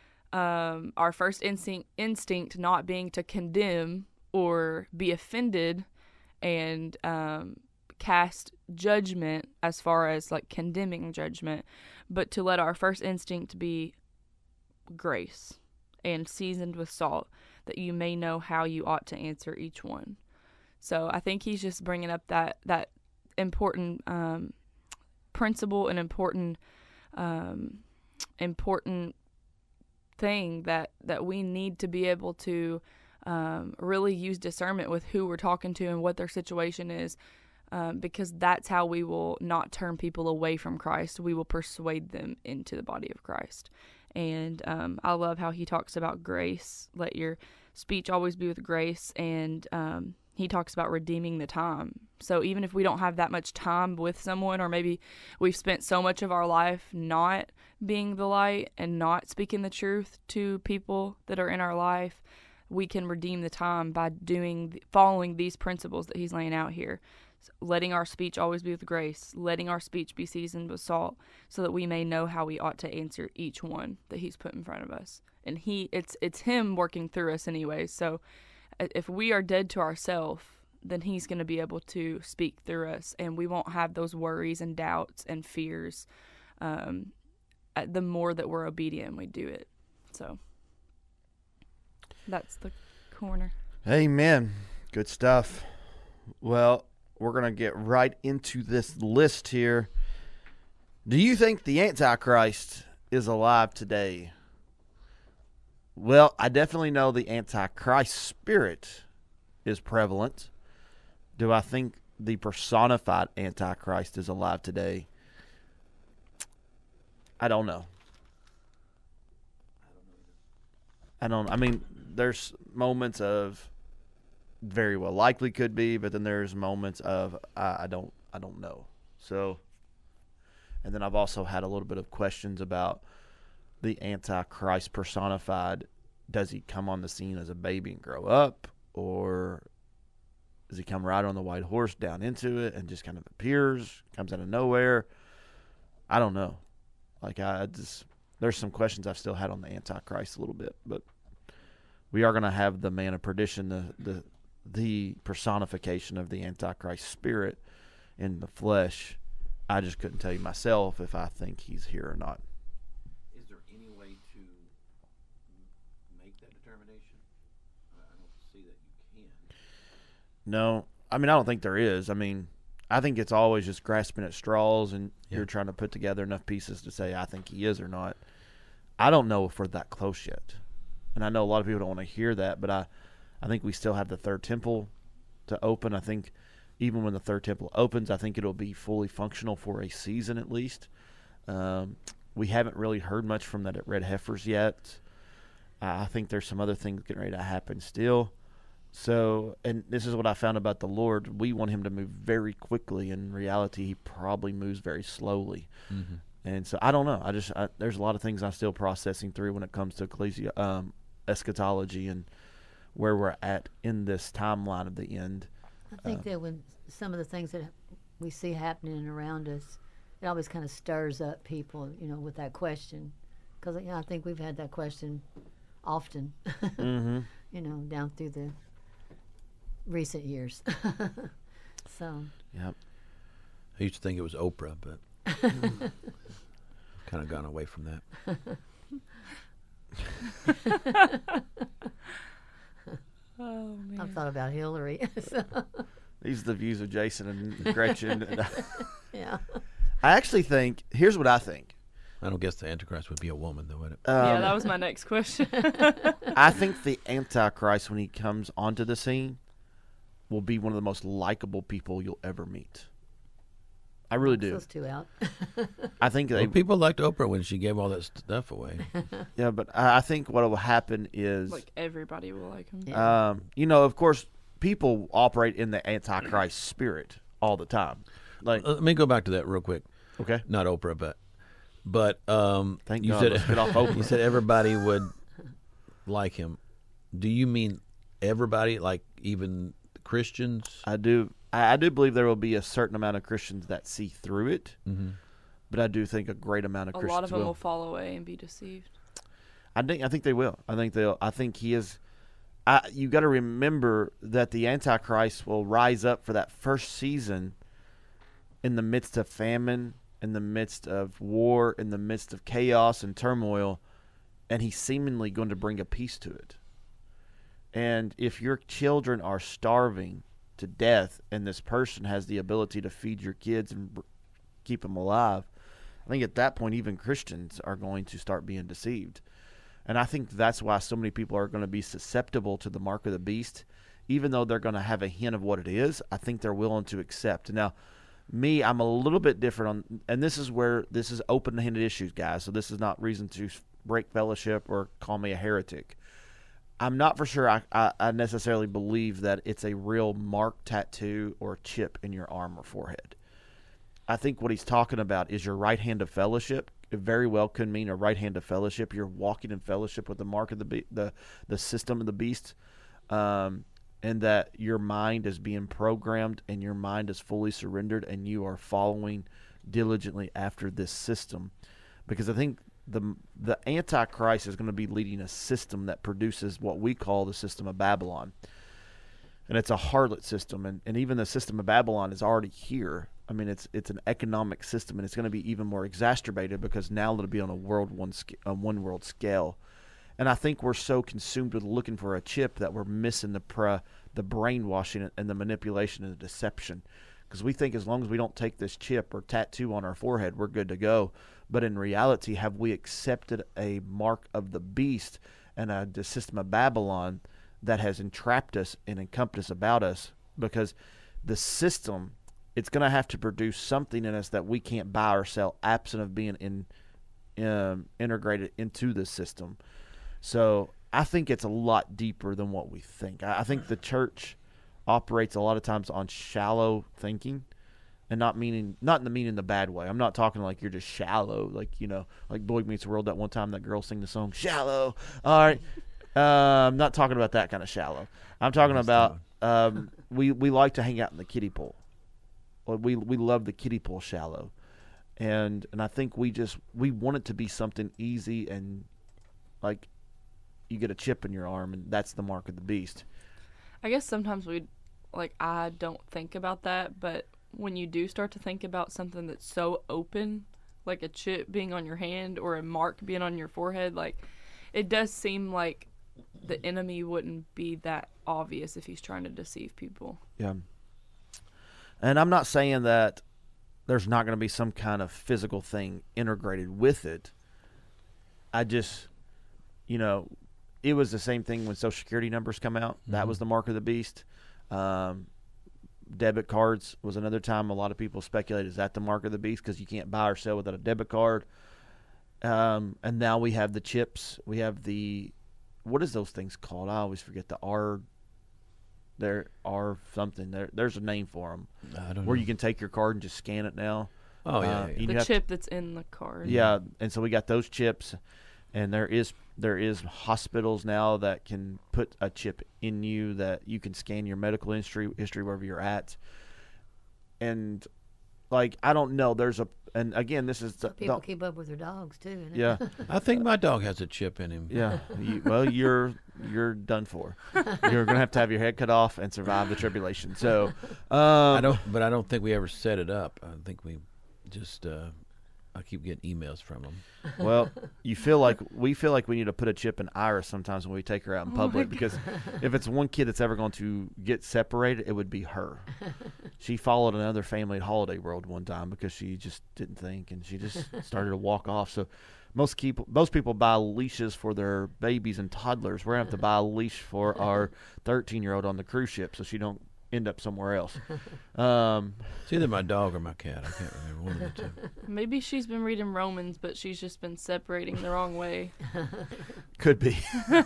instinct not being to condemn or be offended and cast judgment, as far as like condemning judgment, but to let our first instinct be grace. and seasoned with salt, that you may know how you ought to answer each one. So I think he's just bringing up that important principle and important thing that we need to be able to really use discernment with who we're talking to and what their situation is, because that's how we will not turn people away from Christ. We will persuade them into the body of Christ. And I love how he talks about grace. Let your speech always be with grace. And he talks about redeeming the time. So even if we don't have that much time with someone, or maybe we've spent so much of our life not being the light and not speaking the truth to people that are in our life, we can redeem the time by following these principles that he's laying out here. So letting our speech always be with grace, letting our speech be seasoned with salt, so that we may know how we ought to answer each one that he's put in front of us. And it's him working through us anyway. So if we are dead to ourselves, then he's going to be able to speak through us, and we won't have those worries and doubts and fears the more that we're obedient and we do it. So that's the corner. Amen. Good stuff. Well, we're going to get right into this list here. Do you think the Antichrist is alive today? Well, I definitely know the Antichrist spirit is prevalent. Do I think the personified Antichrist is alive today? I don't know. I mean, there's moments of very well likely could be, but then there's moments of I don't know. So, and then I've also had a little bit of questions about the Antichrist personified. Does he come on the scene as a baby and grow up, or does he come right on the white horse down into it and just kind of appears, comes out of nowhere? I don't know. Like, there's some questions I've still had on the Antichrist a little bit, but we are going to have the man of perdition, the personification of the Antichrist spirit in the flesh. I just couldn't tell you myself if I think he's here or not. Is there any way to make that determination? I don't see that you can. No, I mean, I don't think there is. I mean, I think it's always just grasping at straws, and you're trying to put together enough pieces to say, I think he is or not. I don't know if we're that close yet. And I know a lot of people don't want to hear that, but I think we still have the third temple to open. I think even when the third temple opens, I think it'll be fully functional for a season at least. We haven't really heard much from that at Red Heifers yet. I think there's some other things getting ready to happen still. So, and this is what I found about the Lord. We want him to move very quickly. In reality, he probably moves very slowly. Mm-hmm. And so I don't know. There's a lot of things I'm still processing through when it comes to eschatology and where we're at in this timeline of the end. I think that when some of the things that we see happening around us, it always kind of stirs up people, with that question. Because, I think we've had that question often, mm-hmm. Down through the recent years. So. Yep. I used to think it was Oprah, but kind of gone away from that. Oh, man. I've thought about Hillary. So. These are the views of Jason and Gretchen. Yeah. I actually think, here's what I think. I don't guess the Antichrist would be a woman, though, would it? Yeah, that was my next question. I think the Antichrist, when he comes onto the scene, will be one of the most likable people you'll ever meet. I really do. Those two out. I think people liked Oprah when she gave all that stuff away. Yeah, but I think what will happen is like everybody will like him. Yeah. Of course, people operate in the Antichrist spirit all the time. Like, Let me go back to that real quick. Okay, not Oprah, but thank you God. said Let's get off Oprah. You said everybody would like him. Do you mean everybody, like even Christians? I do. I do believe there will be a certain amount of Christians that see through it, but I do think a great amount of Christians lot of them will fall away and be deceived. I think they will. I think he is. You got to remember that the Antichrist will rise up for that first season in the midst of famine, in the midst of war, in the midst of chaos and turmoil, and he's seemingly going to bring a peace to it. And if your children are starving to death and this person has the ability to feed your kids and keep them alive, I think at that point even Christians are going to start being deceived. And I think that's why so many people are going to be susceptible to the mark of the beast. Even though they're going to have a hint of what it is, I think they're willing to accept. Now, me, I'm a little bit different on, and this is where this is open-handed issues, guys. So this is not reason to break fellowship or call me a heretic. I'm not for sure I necessarily believe that it's a real mark, tattoo, or chip in your arm or forehead. I think what he's talking about is your right hand of fellowship. It very well could mean a right hand of fellowship. You're walking in fellowship with the mark of the system of the beast, and that your mind is being programmed and your mind is fully surrendered and you are following diligently after this system. Because I think the Antichrist is going to be leading a system that produces what we call the system of Babylon. And it's a harlot system, and even the system of Babylon is already here. I mean, it's an economic system, and it's going to be even more exacerbated because now it'll be on a one world scale. And I think we're so consumed with looking for a chip that we're missing the brainwashing and the manipulation and the deception. Because we think as long as we don't take this chip or tattoo on our forehead, we're good to go. But in reality, have we accepted a mark of the beast and the system of Babylon that has entrapped us and encompassed about us? Because the system, it's going to have to produce something in us that we can't buy or sell absent of being integrated into the system. So I think it's a lot deeper than what we think. I think the church operates a lot of times on shallow thinking, and not in the bad way. I'm not talking like you're just shallow, like Boy Meets World. That one time that girl sang the song "Shallow." All right, I'm not talking about that kind of shallow. I'm talking about we like to hang out in the kiddie pool. We love the kiddie pool shallow, and I think we want it to be something easy and like you get a chip in your arm and that's the mark of the beast. I guess sometimes I don't think about that, but when you do start to think about something that's so open, like a chip being on your hand or a mark being on your forehead, like it does seem like the enemy wouldn't be that obvious if he's trying to deceive people. Yeah. And I'm not saying that there's not going to be some kind of physical thing integrated with it. I just, it was the same thing when Social Security numbers come out. Mm-hmm. That was the mark of the beast. Debit cards was another time a lot of people speculate, is that the mark of the beast? Because you can't buy or sell without a debit card. And now we have the chips. We have what is those things called? I always forget the R. There are something. There's a name for them. I don't know. Where you can take your card and just scan it now. Oh, yeah. The chip that's in the card. Yeah, and so we got those chips, and there is hospitals now that can put a chip in you that you can scan your medical history wherever you're at. And I don't know. And again, this is people keep up with their dogs too. Isn't it? Yeah, I think my dog has a chip in him. Yeah. You're done for. You're gonna have to have your head cut off and survive the tribulation. So I don't think we ever set it up. I think we just. I keep getting emails from them. Well, we feel like we need to put a chip in Iris sometimes when we take her out in public, because if it's one kid that's ever going to get separated, it would be her. She followed another family at Holiday World one time because she just didn't think, and she just started to walk off. So most people buy leashes for their babies and toddlers. We're going to have to buy a leash for our 13-year-old on the cruise ship so she don't end up somewhere else. It's either my dog or my cat. I can't remember, one of the two. Maybe she's been reading Romans, but she's just been separating the wrong way. Could be.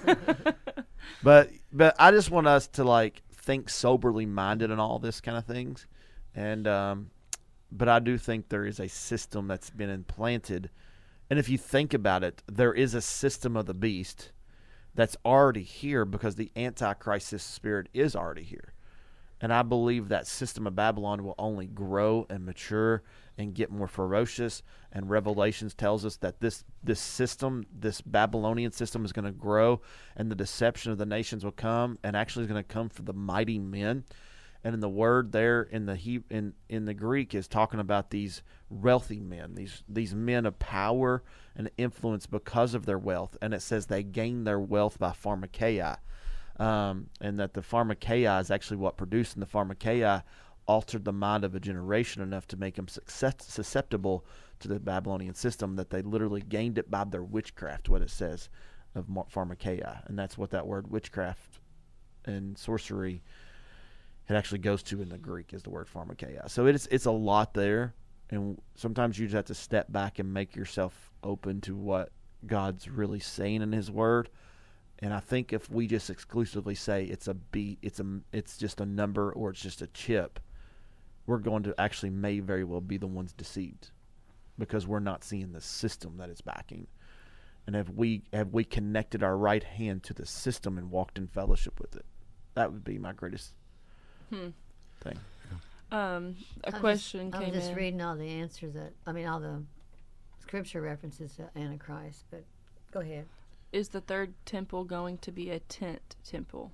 But I just want us to think soberly minded in all this kind of things. And but I do think there is a system that's been implanted. And if you think about it, there is a system of the beast that's already here because the Antichrist spirit is already here. And I believe that system of Babylon will only grow and mature and get more ferocious. And Revelations tells us that this system, this Babylonian system, is going to grow, and the deception of the nations will come, and actually is going to come for the mighty men. And in the word there in the in the Greek is talking about these wealthy men, these men of power and influence because of their wealth. And it says they gain their wealth by pharmakeia, and that the pharmakeia is actually what produced, and the pharmakeia altered the mind of a generation enough to make them susceptible to the Babylonian system, that they literally gained it by their witchcraft, what it says of pharmakeia. And that's what that word witchcraft and sorcery, it actually goes to in the Greek, is the word pharmakeia. So it's a lot there, and sometimes you just have to step back and make yourself open to what God's really saying in His Word. And I think if we just exclusively say it's a beat, it's just a number, or it's just a chip, we're going to actually may very well be the ones deceived, because we're not seeing the system that it's backing. And have we connected our right hand to the system and walked in fellowship with it? That would be my greatest thing. A question came in. I'm just reading all the answers all the scripture references to Antichrist, but go ahead. Is the third temple going to be a tent temple?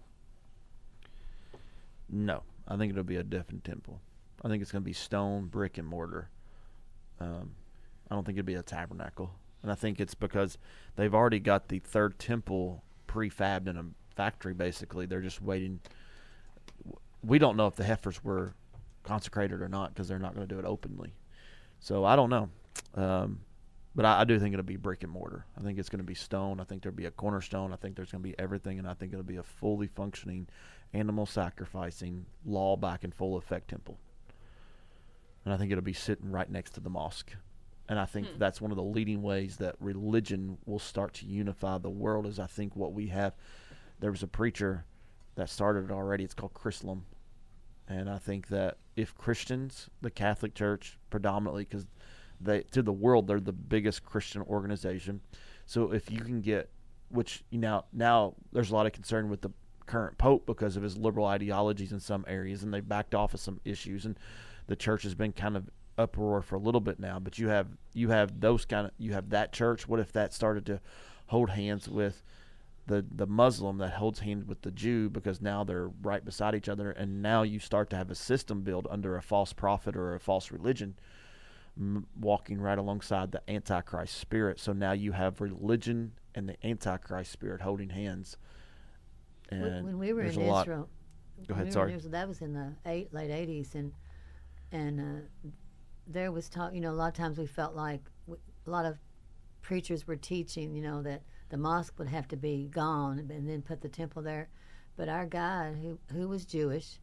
No, I think it'll be a different temple. I think it's going to be stone, brick, and mortar. I don't think it'll be a tabernacle. And I think it's because they've already got the third temple prefabbed in a factory, basically. They're just waiting. We don't know if the heifers were consecrated or not, because they're not going to do it openly. So I don't know. But I do think it'll be brick and mortar. I think it's going to be stone. I think there'll be a cornerstone. I think there's going to be everything. And I think it'll be a fully functioning, animal sacrificing, law back in full effect temple. And I think it'll be sitting right next to the mosque. And I think that's one of the leading ways that religion will start to unify the world, is I think what we have. There was a preacher that started it already. It's called Chrislam. And I think that if Christians, the Catholic Church predominantly, because to the world, they're the biggest Christian organization. So if you can get, which now there's a lot of concern with the current Pope because of his liberal ideologies in some areas, and they backed off of some issues, and the church has been kind of uproar for a little bit now. But you have that church. What if that started to hold hands with the Muslim that holds hands with the Jew, because now they're right beside each other, and now you start to have a system built under a false prophet or a false religion, walking right alongside the Antichrist spirit. So now you have religion and the Antichrist spirit holding hands. And when we were in Israel, that was in the late 80s, and there was talk. A lot of times we felt like a lot of preachers were teaching, that the mosque would have to be gone and then put the temple there. But our guide, who was Jewish,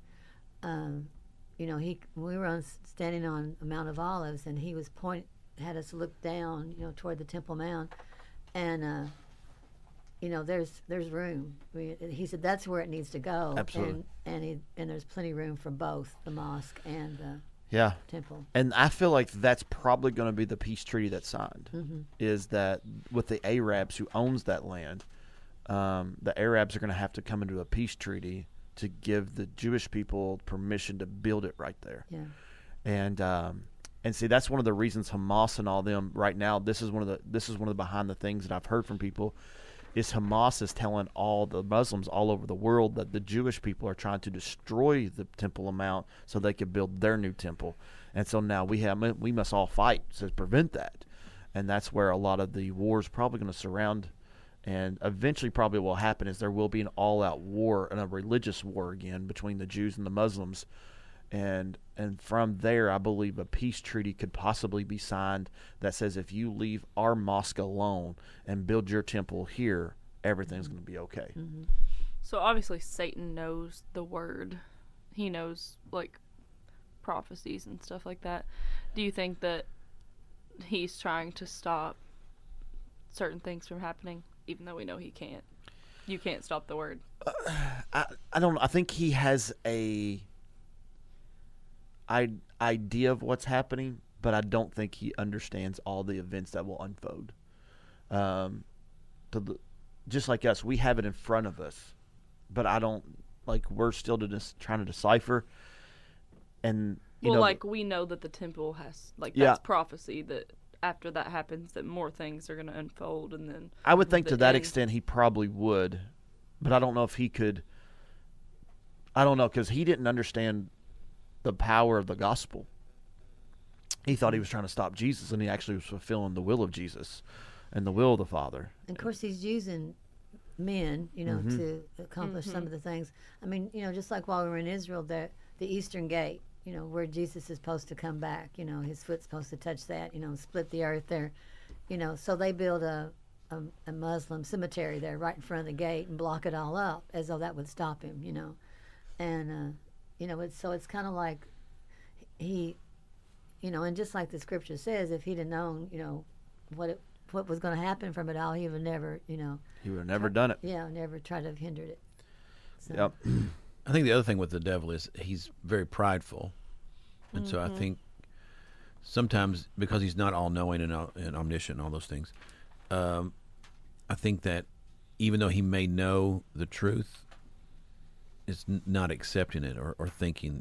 we were standing on the Mount of Olives, and he was had us look down, toward the Temple Mount, and there's room. He said that's where it needs to go. Absolutely. And there's plenty of room for both the mosque and the temple. And I feel like that's probably going to be the peace treaty that's signed. Is that with the Arabs who owns that land, the Arabs are going to have to come into a peace treaty to give the Jewish people permission to build it right there. Yeah. And see, that's one of the reasons Hamas and all them right now. This is one of the behind the things that I've heard from people. Is Hamas is telling all the Muslims all over the world that the Jewish people are trying to destroy the Temple Mount so they could build their new temple. And so now we must all fight to prevent that. And that's where a lot of the war is probably going to surround. And eventually probably what will happen is there will be an all-out war and a religious war again between the Jews and the Muslims. And from there, I believe a peace treaty could possibly be signed that says if you leave our mosque alone and build your temple here, everything's going to be okay. Mm-hmm. So obviously Satan knows the word. He knows, prophecies and stuff like that. Do you think that he's trying to stop certain things from happening, even though we know he can't? You can't stop the word. I don't know. I think he has a idea of what's happening, but I don't think he understands all the events that will unfold. Just like us, we have it in front of us, but we're still trying to decipher. And we know that the temple has that's prophecy, that after that happens that more things are going to unfold, and then I would think to that extent he probably would, but I don't know if he could I don't know, because he didn't understand the power of the gospel. He thought he was trying to stop Jesus, and he actually was fulfilling the will of Jesus and the will of the Father. And of course, he's using men, to accomplish some of the things. I mean, just like while we were in Israel, the Eastern Gate, where Jesus is supposed to come back, his foot's supposed to touch that, split the earth there, so they build a Muslim cemetery there right in front of the gate and block it all up as though that would stop him, and it's kind of like he, and just like the scripture says, if he'd have known, what was going to happen from it all, he would never, He would have never done it. Yeah, never try to have hindered it. So. Yep. I think the other thing with the devil is he's very prideful, and so I think sometimes because he's not all-knowing and omniscient and all those things, I think that even though he may know the truth, is not accepting it or thinking,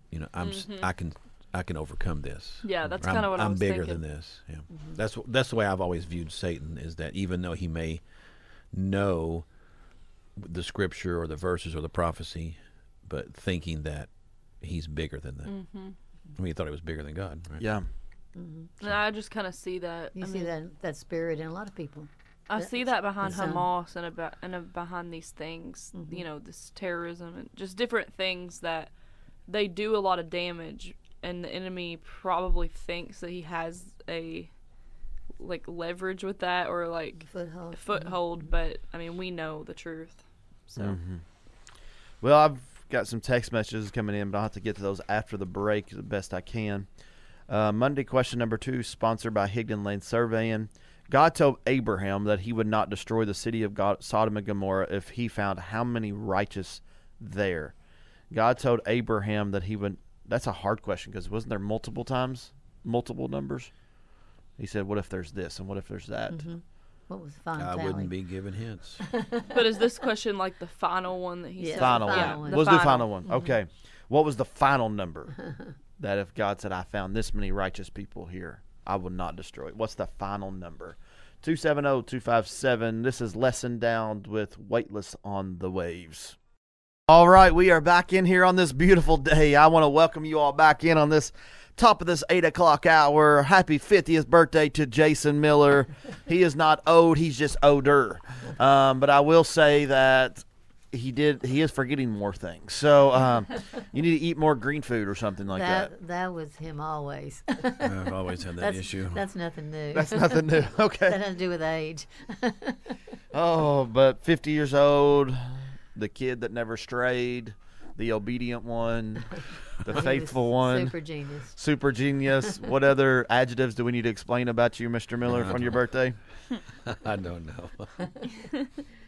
I can overcome this. Yeah, that's Or kind of what I I'm was bigger thinking. than this. Yeah, that's the way I've always viewed Satan, is that even though he may know the scripture or the verses or the prophecy, but thinking that he's bigger than that. I mean, he thought he was bigger than God, right? Yeah. And I just kind of see that. You see that spirit in a lot of people. I see that behind some. Hamas and behind these things, this terrorism and just different things that they do a lot of damage, and the enemy probably thinks that he has a leverage with that or foothold, but I mean, we know the truth. So Well, I've got some text messages coming in, but I'll have to get to those after the break the best I can. Monday question number 2, sponsored by Higdon Lane Surveying. God told Abraham that he would not destroy the city of Sodom and Gomorrah if he found how many righteous there. God told Abraham that he would. That's a hard question, because wasn't there multiple numbers? He said, what if there's this and what if there's that? What was the final I tally? wouldn't be giving hints. But is this question like the final one that he Yes, said? Final the one. final one. The Let's do final one. Okay. What was the final number? That if God said, I found this many righteous people here, I will not destroy it. What's the final number? 270-257. This is Lesson Down with Weightless on the Waves. All right, we are back in here on this beautiful day. I want to welcome you all back in on this top of this 8 o'clock hour. Happy 50th birthday to Jason Miller. He is not old, he's just older. But I will say that he is forgetting more things. So you need to eat more green food or something like that. That was him always. I've always had that issue. That's nothing new. That's nothing new. Okay. That has to do with age. Oh, but 50 years old, the kid that never strayed, the obedient one, the He was faithful one, Super genius. super genius. What other adjectives do we need to explain about you, Mr. Miller, on your birthday? I don't know.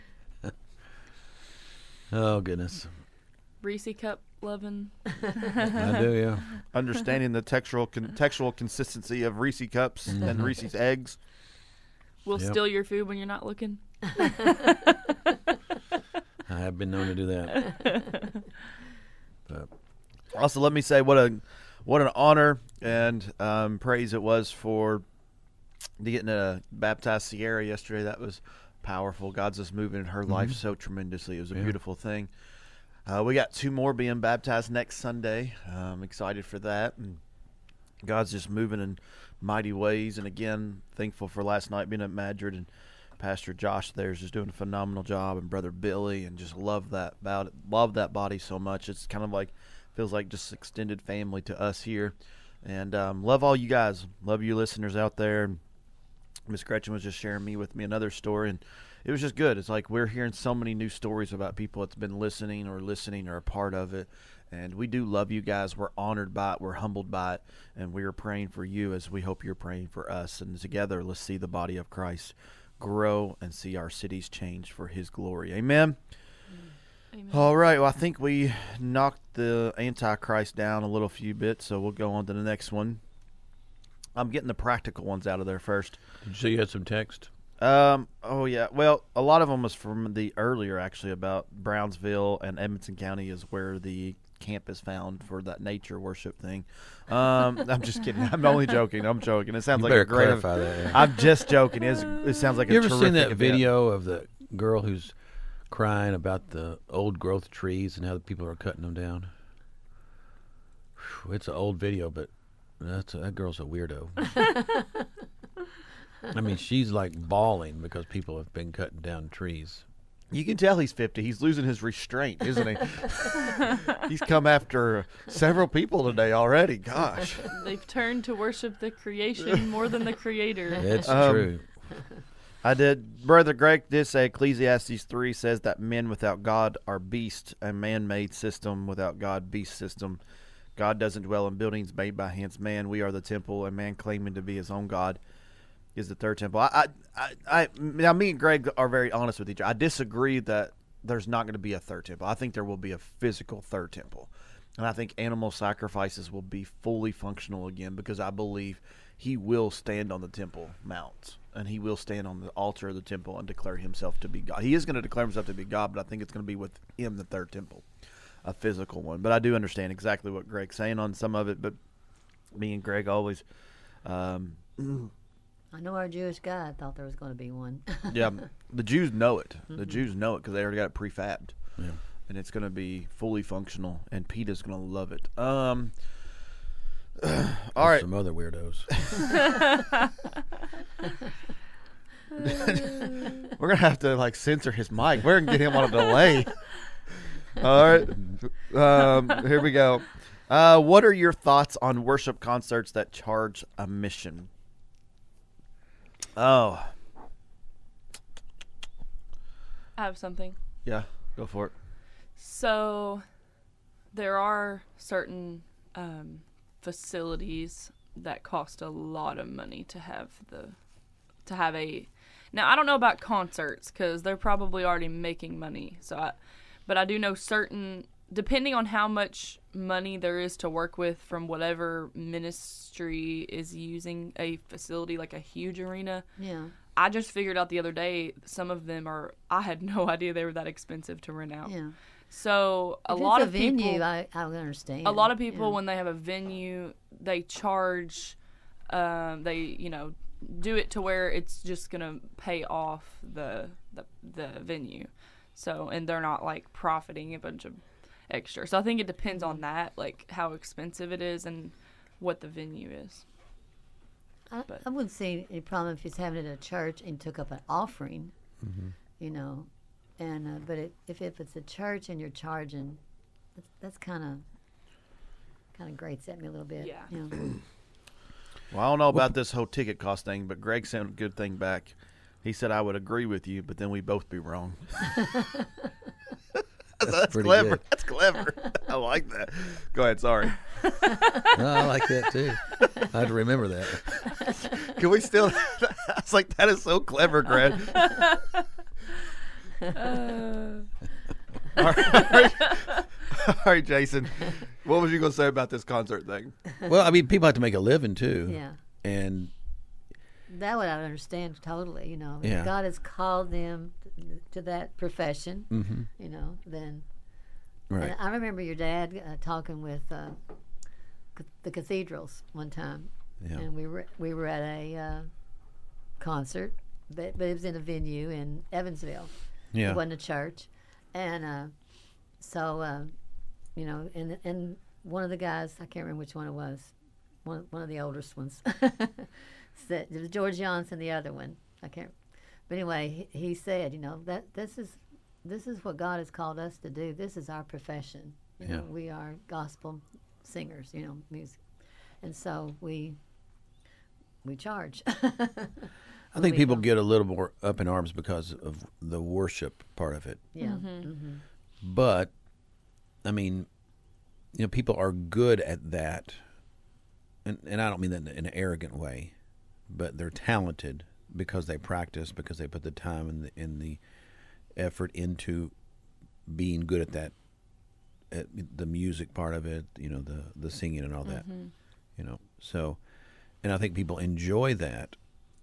Oh, goodness. Reese cup loving. I do, yeah. Understanding the textual consistency of Reese cups and Reese's eggs. Will Yep. steal your food when you're not looking. I have been known to do that. But Also, let me say what an honor and praise it was for getting to baptize Sierra yesterday. That was powerful. God's just moving in her life so tremendously. It was a beautiful thing. We got 2 more being baptized next Sunday. I'm excited for that. And God's just moving in mighty ways. And again, thankful for last night being at Madrid, and Pastor Josh there is just doing a phenomenal job, and Brother Billy, and just love that body so much. It's kind of like, feels like just extended family to us here. And love all you guys. Love you listeners out there. Miss Gretchen was just sharing with me another story, and it was just good. It's like we're hearing so many new stories about people that's been listening or a part of it. And we do love you guys. We're honored by it. We're humbled by it. And we are praying for you as we hope you're praying for us. And together, let's see the body of Christ grow and see our cities change for his glory. Amen. Amen. All right. Well, I think we knocked the Antichrist down a little few bits, so we'll go on to the next one. I'm getting the practical ones out of there first. did you say you had some text? Oh yeah. Well, a lot of them was from the earlier, actually, about Brownsville and Edmonson County is where the camp is found for that nature worship thing. I'm just kidding. I'm only joking. I'm joking. It sounds You like better a great. clarify that. Yeah. I'm just joking. It sounds like You a ever terrific seen that event. video of the girl who's crying about the old growth trees and how the people are cutting them down? It's an old video, but that girl's a weirdo. I mean, she's like bawling because people have been cutting down trees. You can tell he's 50. He's losing his restraint, isn't he? He's come after several people today already. Gosh. They've turned to worship the creation more than the creator. It's true. Brother Greg did say Ecclesiastes 3 says that men without God are beasts, a man-made system without God, beast system. God doesn't dwell in buildings made by hands. Man, we are the temple, and man claiming to be his own God is the third temple. Now, me and Greg are very honest with each other. I disagree that there's not going to be a third temple. I think there will be a physical third temple. And I think animal sacrifices will be fully functional again because I believe he will stand on the temple mount and he will stand on the altar of the temple and declare himself to be God. He is going to declare himself to be God, but I think it's going to be within the third temple, a physical one. But I do understand exactly what Greg's saying on some of it, but me and Greg always I know our Jewish guy thought there was going to be one. yeah, the Jews know it. The Jews know it because they already got it prefabbed. Yeah. And it's going to be fully functional, and Peter's going to love it. All right. Some other weirdos. We're going to have to, censor his mic. We're going to get him on a delay. All right. Here we go. What are your thoughts on worship concerts that charge a mission? Oh. I have something. Yeah, go for it. So there are certain facilities that cost a lot of money to have a. Now I don't know about concerts because they're probably already making money. But I do know certain, depending on how much money there is to work with from whatever ministry is using a facility like a huge arena. Yeah. I just figured out the other day some of them I had no idea they were that expensive to rent out. Yeah. So If it's a venue, I would understand. a lot of people when they have a venue, they charge, do it to where it's just gonna pay off the venue. So and they're not profiting a bunch of extra. So I think it depends on that, how expensive it is and what the venue is. I wouldn't see any problem if he's having it at a church and took up an offering, and but if it's a church and you're charging, that's kind of grates at me a little bit. Yeah. Well, I don't know about this whole ticket cost thing, but Greg sent a good thing back. He said, I would agree with you, but then we'd both be wrong. That's pretty clever. good. That's clever. I like that. Go ahead. Sorry. No, I like that too. I had to remember that. Can we still? I was like, that is so clever, Greg. All right, Jason. What was you going to say about this concert thing? Well, I mean, people have to make a living too. Yeah. And That would I would understand totally. If Yeah. God has called them to that profession, Mhm. then. right. And I remember your dad talking with the cathedrals one time, Yeah. and we were at a concert, but it was in a venue in Evansville. Yeah. It wasn't a church, and so and one of the guys, I can't remember which one it was, one of the oldest ones, said it was George Johnson, the other one, I can't. But anyway, he said, that this is what God has called us to do. This is our profession. Yeah. We are gospel singers, music, and so we charge. I think people get a little more up in arms because of the worship part of it. Yeah. But, I mean, people are good at that. And I don't mean that in an arrogant way, but they're talented because they practice, because they put the time and the effort into being good at that, at the music part of it, the singing and all that, So, and I think people enjoy that.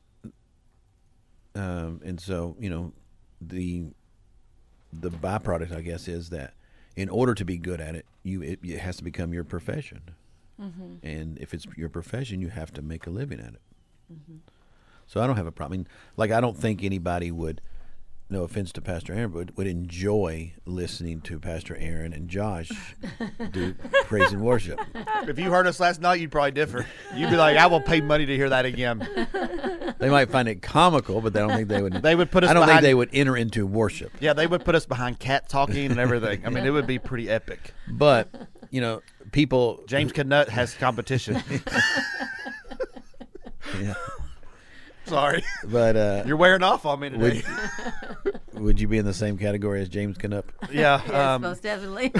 And so, the byproduct, I guess, is that in order to be good at it, it has to become your profession. And if it's your profession, you have to make a living at it. So I don't have a problem. I mean, I don't think anybody would no offense to Pastor Aaron, but would enjoy listening to Pastor Aaron and Josh do praise and worship. If you heard us last night, you'd probably differ. You'd be like, I will pay money to hear that again. They might find it comical, but I don't think they would. They would put us I don't think behind- they would enter into worship. Yeah, they would put us behind cat talking and everything. I mean, it would be pretty epic. But people. James Canutt has competition. Yeah. Sorry. But You're wearing off on me today. would you be in the same category as James Canup? Yeah. Yes, most definitely.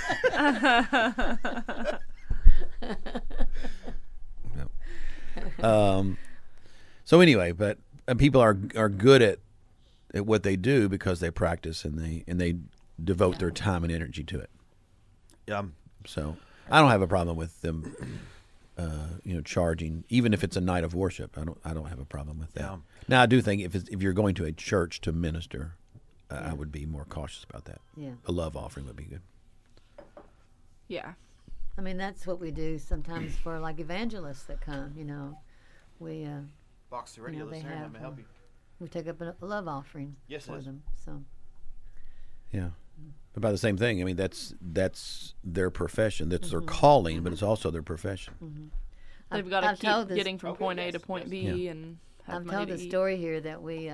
So anyway, but people are good at what they do because they practice and they devote their time and energy to it. Yeah. So I don't have a problem with them, charging, even if it's a night of worship. I don't have a problem with that. Yeah. Now I do think if you're going to a church to minister, I would be more cautious about that. Yeah. A love offering would be good. Yeah. I mean, that's what we do sometimes for like evangelists that come. We Box the radio they listener, let me help you. We take up a love offering Yes, for it is. them. So Yeah. About the same thing. I mean, that's their profession. That's their calling, but it's also their profession. They've got to I've told keep this- getting from point A to point B Yeah. and have I've money told to the eat. story here that we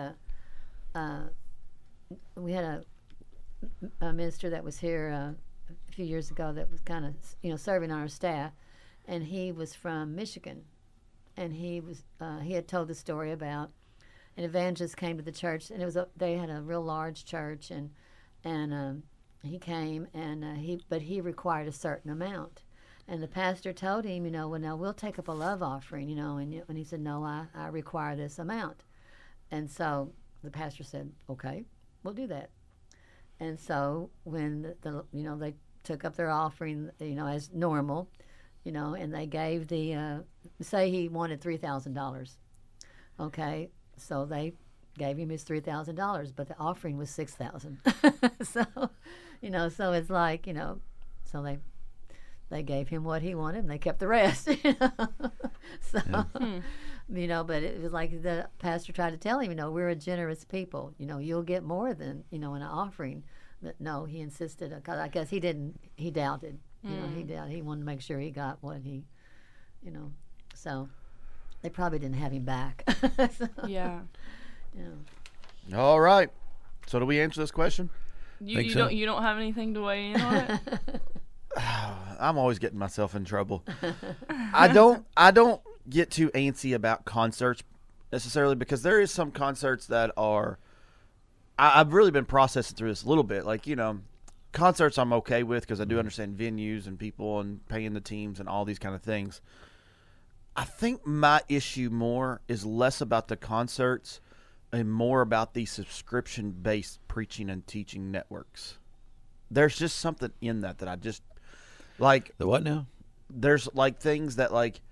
had a minister that was here a few years ago that was kind of serving on our staff, and he was from Michigan, and he had told the story about an evangelist came to the church, and they had a real large church, and he came, and he required a certain amount. And the pastor told him, well, now we'll take up a love offering, and he said, no, I require this amount. And so the pastor said, okay, we'll do that. And so when they took up their offering, as normal, and they gave say he wanted $3,000. Okay, so they gave him his $3,000, but the offering was $6,000. So, so it's like, so they gave him what he wanted, and they kept the rest. So, but it was like the pastor tried to tell him, we're a generous people. You'll get more than, an offering. But no, he insisted, because I guess he doubted. He doubted. He wanted to make sure he got what he, so they probably didn't have him back. So, Yeah. All right. So do we answer this question? You so. don't have anything to weigh in on it? I'm always getting myself in trouble. I don't get too antsy about concerts necessarily, because there is some concerts that are I've really been processing through this a little bit. Like, concerts I'm okay with because I do understand venues and people and paying the teams and all these kind of things. I think my issue more is less about the concerts and more about the subscription-based preaching and teaching networks. There's just something in that I just like. The what now? There's like things that like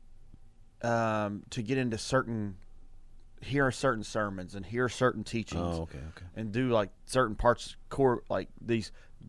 to get into hear certain sermons and hear certain teachings. Oh, okay. And do like certain parts core, like these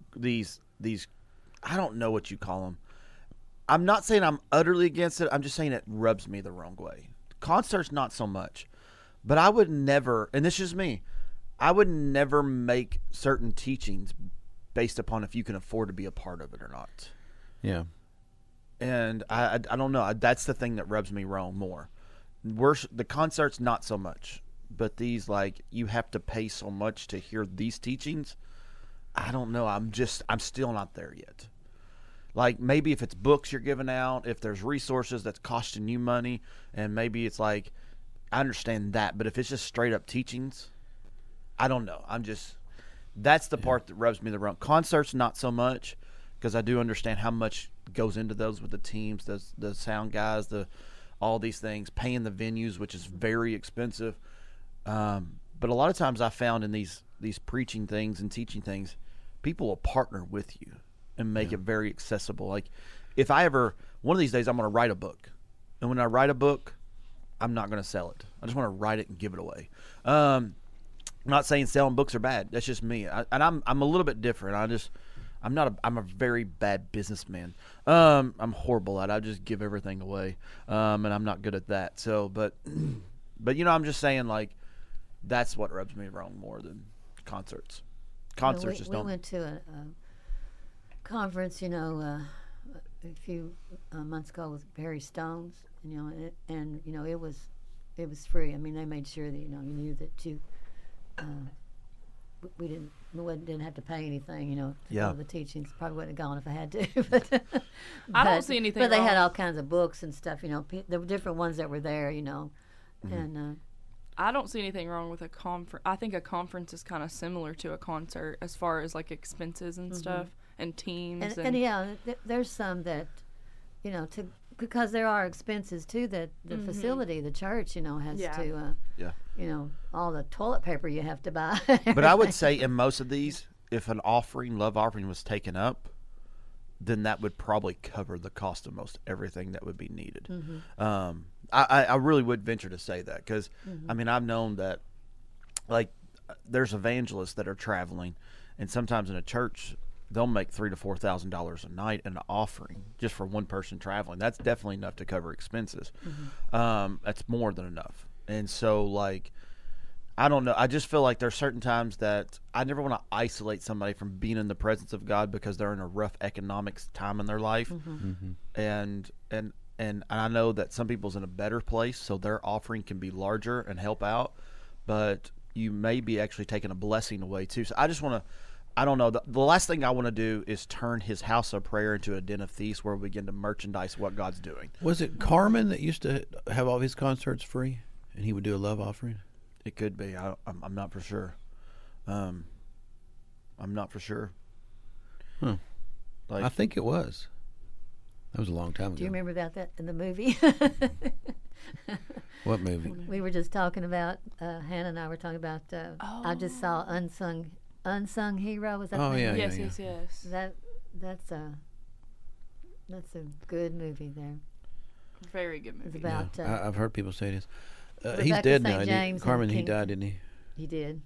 I don't know what you call them. I'm not saying I'm utterly against it. I'm just saying it rubs me the wrong way. Concerts, not so much. But I would never, and this is me, I would never make certain teachings based upon if you can afford to be a part of it or not. Yeah. And I don't know. That's the thing that rubs me wrong more. The concerts, not so much. But these, like, you have to pay so much to hear these teachings. I don't know. I'm still not there yet. Like, maybe if it's books you're giving out, if there's resources that's costing you money, and maybe it's like, I understand that. But if it's just straight up teachings, I don't know. That's the part that rubs me the wrong. Concerts, not so much, because I do understand how much goes into those with the teams, the sound guys, all these things, paying the venues, which is very expensive. But a lot of times I found in these preaching things and teaching things, people will partner with you and make it very accessible. Like, if I ever, one of these days I'm going to write a book. And when I write a book, I'm not going to sell it. I just want to write it and give it away. I'm not saying selling books are bad. That's just me. I'm a little bit different. I'm a very bad businessman. I'm horrible at it. I just give everything away. And I'm not good at that. So, but I'm just saying, like, that's what rubs me wrong more than concerts. You know, Concerts we, just we don't. went to a conference, a few months ago with Barry Stones, and it was free. I mean, they made sure that you knew that you we didn't have to pay anything, to Yeah. go to the teachings. Probably wouldn't have gone if I had to. but, I don't but- see anything But they had wrong. all kinds of books and stuff. There were different ones that were there. Mm-hmm. And I don't see anything wrong with a conference. I think a conference is kind of similar to a concert as far as like expenses and stuff and teams. and yeah, there's some that, because there are expenses too that the facility, the church, has Yeah. to, Yeah. all the toilet paper you have to buy. But I would say in most of these, if an love offering was taken up, then that would probably cover the cost of most everything that would be needed. I really would venture to say that because, I mean, I've known that, like, there's evangelists that are traveling, and sometimes in a church, they'll make $3,000 to $4,000 a night in an offering just for one person traveling. That's definitely enough to cover expenses. That's more than enough. And so, like, I don't know. I just feel like there's certain times that I never want to isolate somebody from being in the presence of God because they're in a rough economics time in their life, and I know that some people's in a better place, so their offering can be larger and help out, but you may be actually taking a blessing away too. So I just want to. I don't know. The last thing I want to do is turn his house of prayer into a den of thieves where we begin to merchandise what God's doing. Was it Carmen that used to have all his concerts free, and he would do a love offering? It could be. I'm not for sure. I'm not for sure. Huh. Like, I think it was. That was a long time ago. Do you remember about that in the movie? What movie? We were just talking about, Hannah and I were talking about, I just saw Unsung Hero. Was that Oh, the name? yeah, yes, yes. That's a good movie there. Very good It's movie. about, Yeah, I've heard people say this. He's Rebecca dead St. now. isn't he? James and Carmen, he King- died, didn't he? he did.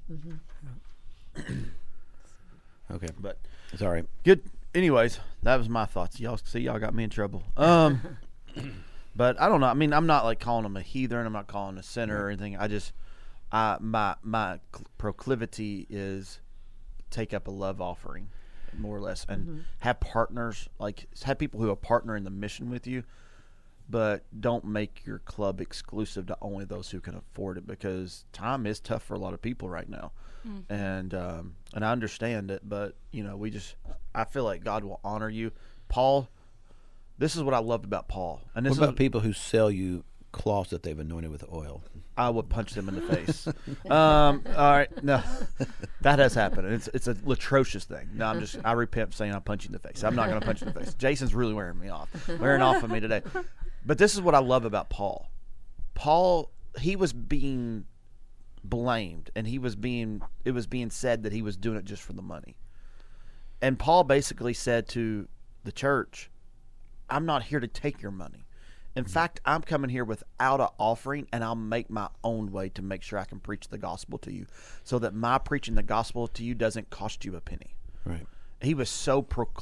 Okay, but sorry. good. Anyways, that was my thoughts. Y'all got me in trouble. But I don't know. I mean, I'm not like calling him a heathen. I'm not calling him a sinner or anything. I just, my proclivity is take up a love offering, more or less, and have partners, like have people who are partner in the mission with you, but don't make your club exclusive to only those who can afford it, because time is tough for a lot of people right now. And I understand it, but I feel like God will honor you. Paul, this is what I loved about Paul. And this What about is, people who sell you cloths that they've anointed with oil? I would punch them in the face. All right, no, that has happened. It's a atrocious thing. No, I repent for saying I'm punching the face. I'm not going to punch in the face. Jason's really wearing off of me today. But this is what I love about Paul. Paul, he was being blamed, and it was being said that he was doing it just for the money. And Paul basically said to the church, I'm not here to take your money. In fact, I'm coming here without an offering, and I'll make my own way to make sure I can preach the gospel to you, so that my preaching the gospel to you doesn't cost you a penny. Right. He was so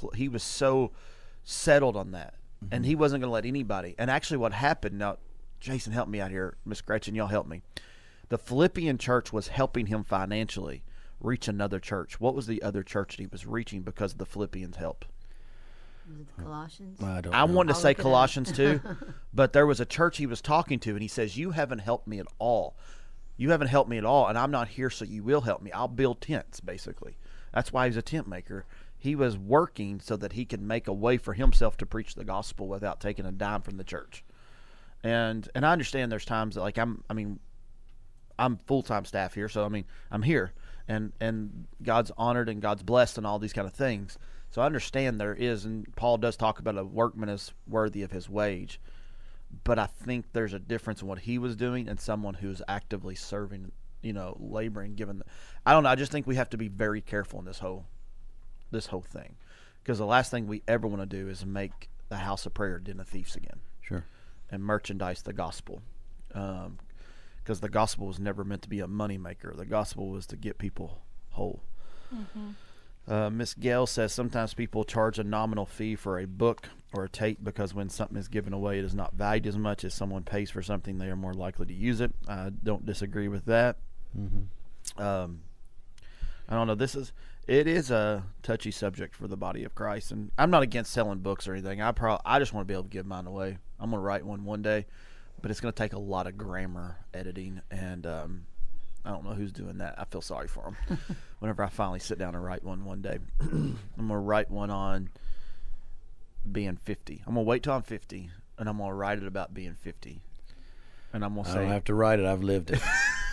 settled on that, and he wasn't going to let anybody. And actually, what happened now, Jason, help me out here, Miss Gretchen, y'all help me. The Philippian church was helping him financially reach another church. What was the other church that he was reaching because of the Philippians' help? Was it the Colossians? I don't I know. wanted to I'll say look it up. Colossians too, but there was a church he was talking to, and he says, you haven't helped me at all. You haven't helped me at all, and I'm not here so you will help me. I'll build tents, basically. That's why he's a tent maker. He was working so that he could make a way for himself to preach the gospel without taking a dime from the church. And I understand there's times that, like, I'm full-time staff here, so I'm here, and God's honored and God's blessed and all these kind of things. So I understand there is, and Paul does talk about a workman is worthy of his wage, but I think there's a difference in what he was doing and someone who's actively serving, laboring. I don't know. I just think we have to be very careful in this whole thing, because the last thing we ever want to do is make the house of prayer a den of thieves again. Sure. And merchandise the gospel, because the gospel was never meant to be a money maker. The gospel was to get people whole. Miss Gail says sometimes people charge a nominal fee for a book or a tape because when something is given away, it is not valued as much as someone pays for something. They are more likely to use it. I don't disagree with that. I don't know. It is a touchy subject for the body of Christ, and I'm not against selling books or anything. I just want to be able to give mine away. I'm gonna write one day, but it's gonna take a lot of grammar editing, and I don't know who's doing that. I feel sorry for them. Whenever I finally sit down and write one day, I'm gonna write one on being 50. I'm gonna wait till I'm 50, and I'm gonna write it about being 50, and I'm gonna I say don't have to write it. I've lived it.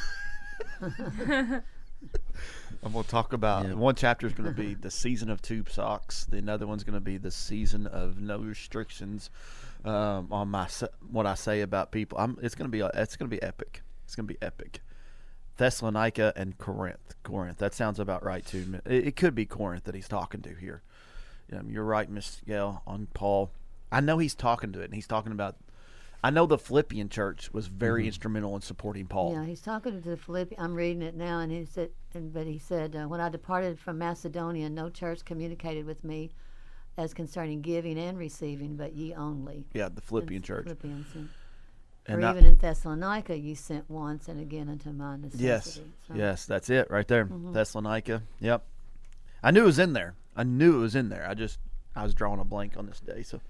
I'm going to talk about one chapter is going to be the season of tube socks. The another one's going to be the season of no restrictions on what I say about people. It's going to be epic. It's going to be epic. Thessalonica and Corinth. That sounds about right too. It could be Corinth that he's talking to here. You're right, Miss Gail, on Paul. I know he's talking to it, and he's talking about. I know the Philippian church was very instrumental in supporting Paul. Yeah, he's talking to the Philippians. I'm reading it now, and he said, when I departed from Macedonia, no church communicated with me as concerning giving and receiving, but ye only. Yeah, the Philippian church. Philippians. And or even in Thessalonica, ye sent once and again unto my necessity. Yes, So, yes, that's it right there. Thessalonica. Yep. I knew it was in there. I was drawing a blank on this day. So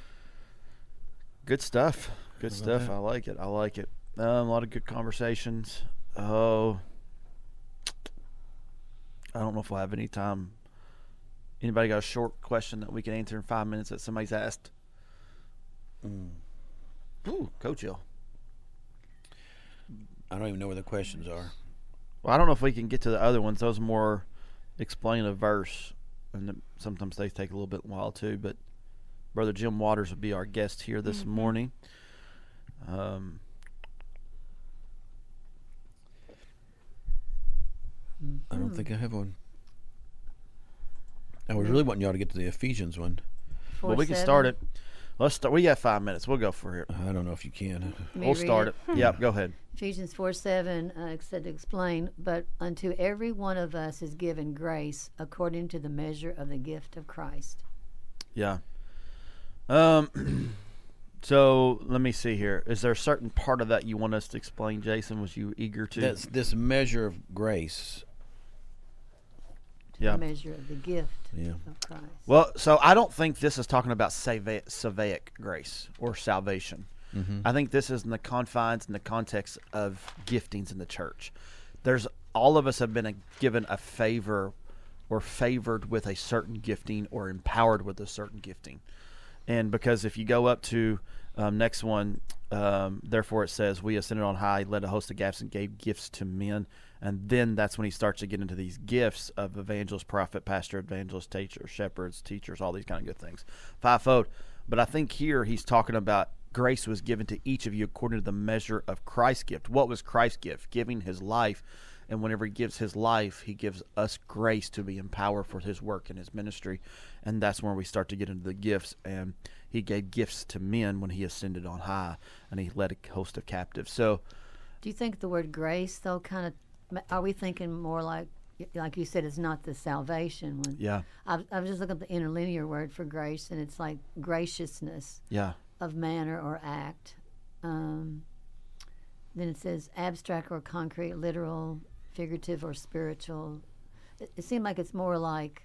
good stuff. Good stuff. I like it. A lot of good conversations. Oh, I don't know if we'll have any time. Anybody got a short question that we can answer in 5 minutes that somebody's asked? Ooh, Coach Hill. I don't even know where the questions are. Well, I don't know if we can get to the other ones. Those more explain a verse, and sometimes they take a little bit while too. But Brother Jim Waters will be our guest here this morning. I don't think I have one. I was really wanting y'all to get to the Ephesians one. Well, we can start it. Let's start. We got 5 minutes. We'll go for it. I don't know if you can. We'll start it. Yep, go ahead. Ephesians 4:7 said to explain, but unto every one of us is given grace according to the measure of the gift of Christ. Yeah. So let me see here. Is there a certain part of that you want us to explain, Jason? Was you eager to? That's this measure of grace. Yeah. The measure of the gift of Christ. Well, so I don't think this is talking about salvific grace or salvation. I think this is in the confines and the context of giftings in the church. All of us have been given a favor or favored with a certain gifting or empowered with a certain gifting. And because if you go up to next one, therefore it says, we ascended on high, led a host of gifts and gave gifts to men. And then that's when he starts to get into these gifts of evangelist, prophet, pastor, evangelist, teacher, shepherds, teachers, all these kind of good things. Fivefold. But I think here he's talking about grace was given to each of you according to the measure of Christ's gift. What was Christ's gift? Giving his life. And whenever he gives his life, he gives us grace to be empowered for his work and his ministry. And that's where we start to get into the gifts. And he gave gifts to men when he ascended on high, and he led a host of captives. So, do you think the word grace, though, kind of, are we thinking more like you said, it's not the salvation one? Yeah. I was just looking at the interlinear word for grace, and it's like graciousness of manner or act. Then it says abstract or concrete, literal, figurative or spiritual. It seemed like it's more like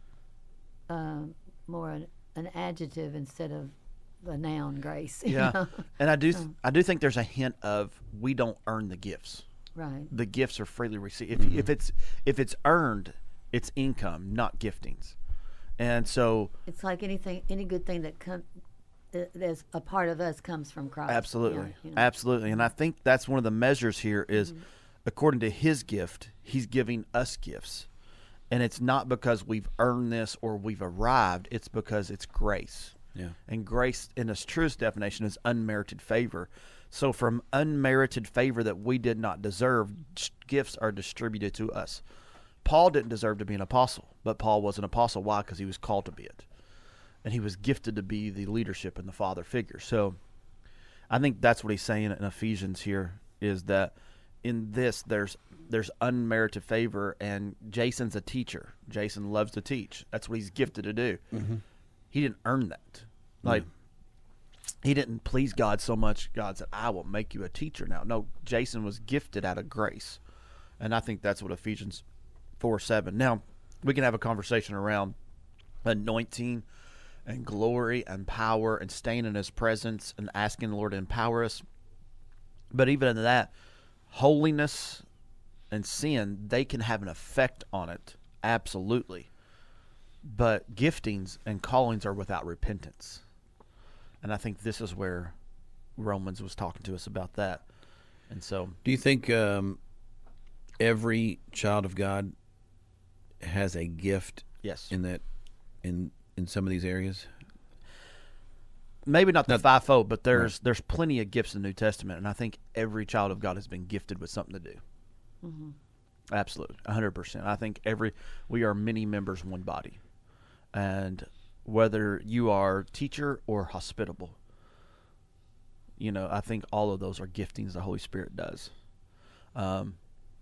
more an adjective instead of the noun grace. You know? And I do think there's a hint of we don't earn the gifts. Right. The gifts are freely received. If it's earned, it's income, not giftings. And so it's like any good thing that there's a part of us comes from Christ. Absolutely. You know? Absolutely. And I think that's one of the measures here is according to his gift, he's giving us gifts. And it's not because we've earned this or we've arrived. It's because it's grace. Yeah. And grace, in its truest definition, is unmerited favor. So from unmerited favor that we did not deserve, gifts are distributed to us. Paul didn't deserve to be an apostle, but Paul was an apostle. Why? Because he was called to be it. And he was gifted to be the leadership and the father figure. So I think that's what he's saying in Ephesians here, is that in this there's unmerited favor, and Jason's a teacher. Jason loves to teach. That's what he's gifted to do. He didn't earn that. He didn't please God so much. God said, I will make you a teacher now. No, Jason was gifted out of grace. And I think that's what Ephesians 24/7. Now, we can have a conversation around anointing and glory and power and staying in his presence and asking the Lord to empower us. But even in that, holiness and sin, they can have an effect on it, absolutely. But giftings and callings are without repentance. And I think this is where Romans was talking to us about that. And so, Do you think every child of God has a gift yes. in that in some of these areas? Maybe not the fivefold, but there's plenty of gifts in the New Testament, and I think every child of God has been gifted with something to do. Mm-hmm. Absolutely, 100%. I think we are many members, one body, and whether you are teacher or hospitable, I think all of those are giftings the Holy Spirit does. And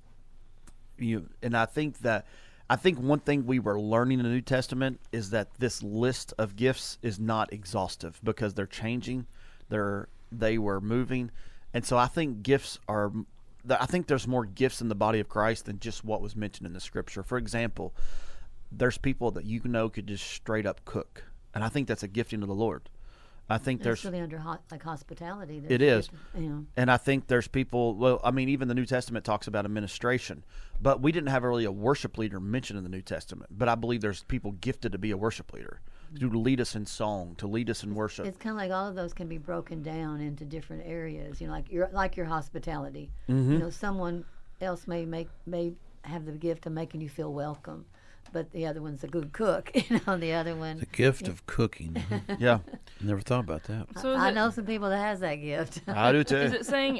I think one thing we were learning in the New Testament is that this list of gifts is not exhaustive because they're changing, they were moving, and so I think I think there's more gifts in the body of Christ than just what was mentioned in the Scripture. For example, there's people that could just straight up cook, and I think that's a gifting of the Lord. I think It's really under hospitality. It is. Yeah. And I think there's people, even the New Testament talks about administration, but we didn't have really a worship leader mentioned in the New Testament. But I believe there's people gifted to be a worship leader, to lead us in song, to lead us in worship. It's kind of like all of those can be broken down into different areas. Like your hospitality. Mm-hmm. Someone else may have the gift of making you feel welcome, but the other one's a good cook. The other one. The gift of cooking. Yeah. Never thought about that. So I know some people that has that gift. I do too. Is it saying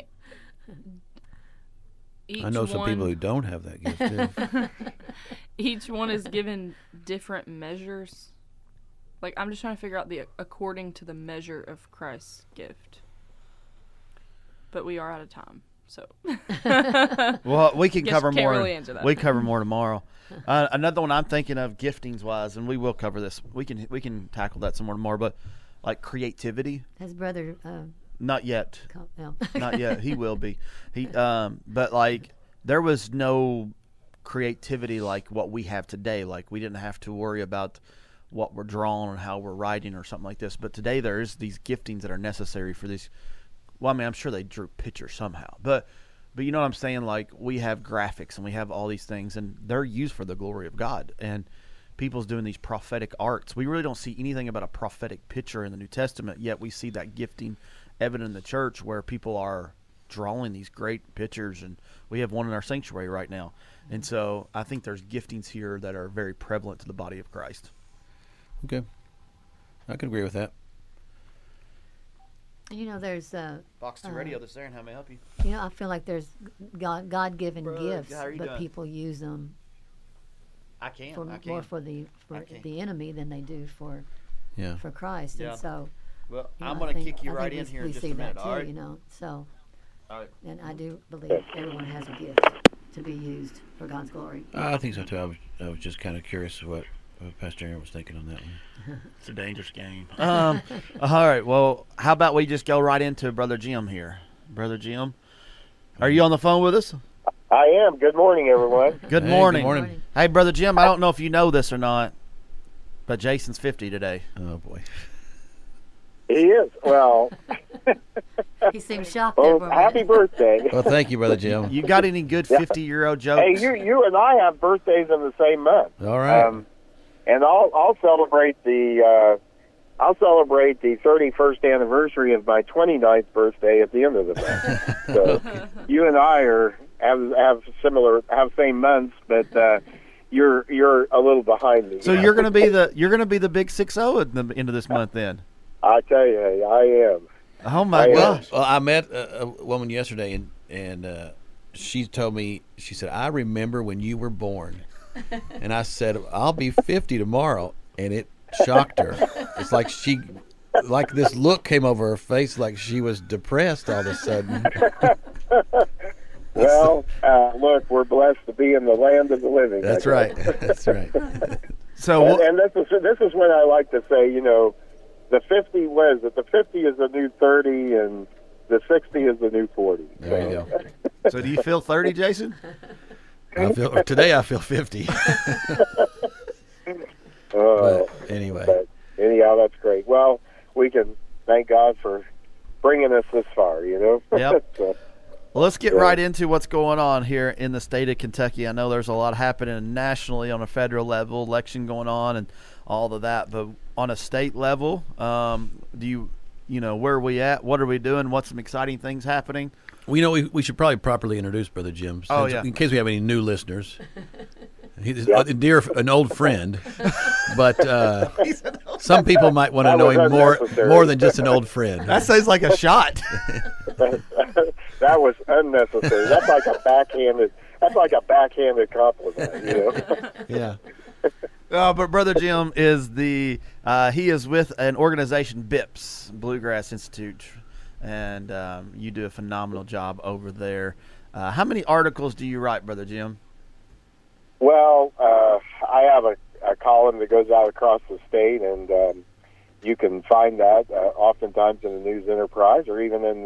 I know some people who don't have that gift too. each one is given different measures? Like, I'm just trying to figure out according to the measure of Christ's gift. But we are out of time, so. Well, we can Guess cover can't more. really answer that. We cover more tomorrow. Another one I'm thinking of, giftings wise, and we will cover this. We can tackle that some more tomorrow. But like creativity, Has brother? not yet. No. Not yet. He will be. But like there was no creativity like what we have today. Like we didn't have to worry about what we're drawing or how we're writing or something like this. But today there is these giftings that are necessary for these. Well, I'm sure they drew pictures somehow, but you know what I'm saying? Like we have graphics and we have all these things, and they're used for the glory of God. And people's doing these prophetic arts. We really don't see anything about a prophetic picture in the New Testament, yet we see that gifting evident in the church where people are drawing these great pictures, and we have one in our sanctuary right now. And so I think there's giftings here that are very prevalent to the body of Christ. Okay. I can agree with that. There's Box 2 radio that's there, and how may I help you? I feel like there's God-given gifts, how are you but doing? people use them I can. more for the enemy than they do for Christ. Yeah. And so Well, I I'm going to think- kick you I right think in here we in just see a minute. that All too, right. So, All right. and I do believe everyone has a gift to be used for God's glory. I think so too. I was just kind of curious what Pastor Aaron was thinking on that one. It's a dangerous game. All right. Well, how about we just go right into Brother Jim here? Brother Jim, are you on the phone with us? I am. Good morning, everyone. Good Hey, morning. good morning. Hey, Brother Jim, I don't know if you know this or not, but Jason's 50 today. Oh boy. He is. Well, He seems shocked there for a happy minute. birthday. Well, thank you, Brother Jim. You got any good 50-year-old jokes? Hey, you and I have birthdays in the same month. All right. And I'll celebrate the 31st anniversary of my 29th birthday at the end of the month. So you and I have same months, but you're a little behind me. So you're gonna be the big 6-0 at the end of this month then. I tell you, I am. Oh my I am. gosh. Well, I met a woman yesterday, and she told me, she said, "I remember when you were born," and I said, "I'll be 50 tomorrow," and it shocked her. It's like this look came over her face, like she was depressed all of a sudden. Well, look, we're blessed to be in the land of the living. That's I guess. right. That's right. So And this is when I like to say, the 50 was it? The 50 is the new 30, and the 60 is the new 40. There you go. so do you feel 30, Jason? Today I feel 50. Oh, But anyway, but anyhow, that's great. Well, we can thank God for bringing us this far, you know? Yep. So, Well, let's get Yeah. right into what's going on here in the state of Kentucky. I know there's a lot happening nationally on a federal level, election going on, and all of that. But on a state level, where are we at? What are we doing? What's some exciting things happening? we should probably properly introduce Brother Jim. Oh, yeah. In case we have any new listeners. He's Yeah. an old friend, but some people might want to That know was him unnecessary. more than just an old friend. That sounds like a shot. that was unnecessary. That's like a backhanded compliment, you know? Yeah. But Brother Jim is he is with an organization, BIPS, Bluegrass Institute, and you do a phenomenal job over there. How many articles do you write, Brother Jim? Well, I have a column that goes out across the state, and you can find that oftentimes in the News Enterprise or even in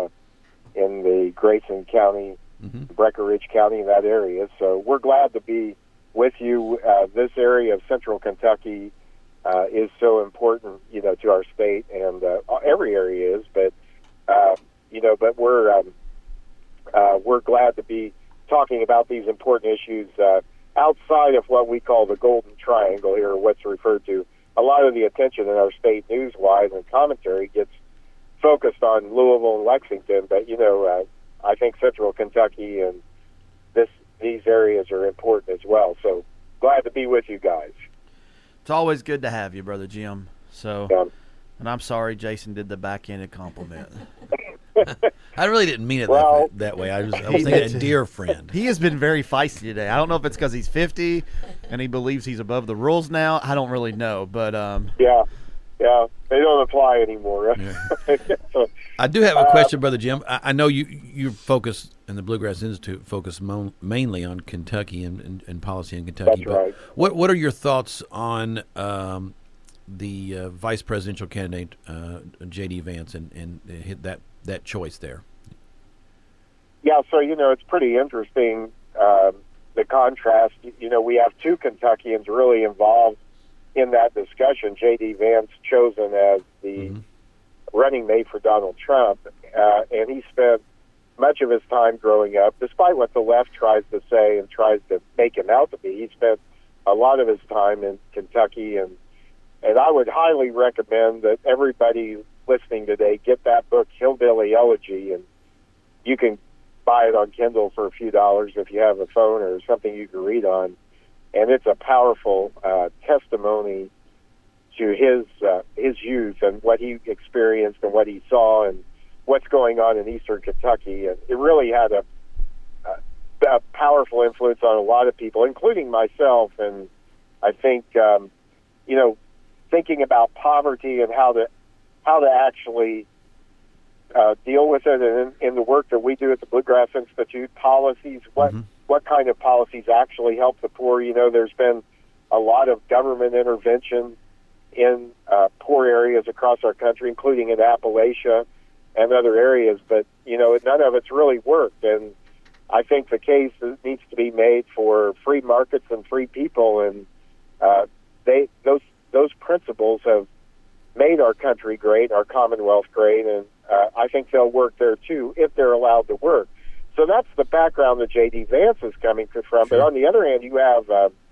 the Grayson County, Breckinridge County, in that area. So we're glad to be with you. This area of Central Kentucky is so important, you know, to our state, and every area is. But but we're glad to be talking about these important issues outside of what we call the Golden Triangle here, or what's referred to. A lot of the attention in our state news-wise and commentary gets focused on Louisville and Lexington, but I think Central Kentucky and these areas are important as well. So glad to be with you guys. It's always good to have you, Brother Jim. So, and I'm sorry Jason did the backhanded compliment. I really didn't mean it Well- that way. I was thinking a dear friend. He has been very feisty today. I don't know if it's because he's 50 and he believes he's above the rules now. I don't really know, but Yeah, they don't apply anymore. So, I do have a question, Brother Jim. I know you focus, and the Bluegrass Institute focus mainly on Kentucky and policy in Kentucky. That's right. What are your thoughts on the vice presidential candidate, J.D. Vance, and that choice there? Yeah, so, it's pretty interesting, the contrast. We have two Kentuckians really involved in that discussion. J.D. Vance chosen as the running mate for Donald Trump, and he spent much of his time growing up, despite what the left tries to say and tries to make him out to be. He spent a lot of his time in Kentucky, and I would highly recommend that everybody listening today get that book, Hillbilly Elegy, and you can buy it on Kindle for a few dollars if you have a phone or something you can read on. And it's a powerful testimony to his youth and what he experienced and what he saw and what's going on in Eastern Kentucky. And it really had a powerful influence on a lot of people, including myself. And I think, thinking about poverty and how to actually deal with it, and in the work that we do at the Bluegrass Institute, policies, what kind of policies actually help the poor. There's been a lot of government intervention in poor areas across our country, including in Appalachia and other areas, but none of it's really worked. And I think the case needs to be made for free markets and free people, and those principles have made our country great, our Commonwealth great, and I think they'll work there too if they're allowed to work. So that's the background that J.D. Vance is coming from. Sure. But on the other hand, you have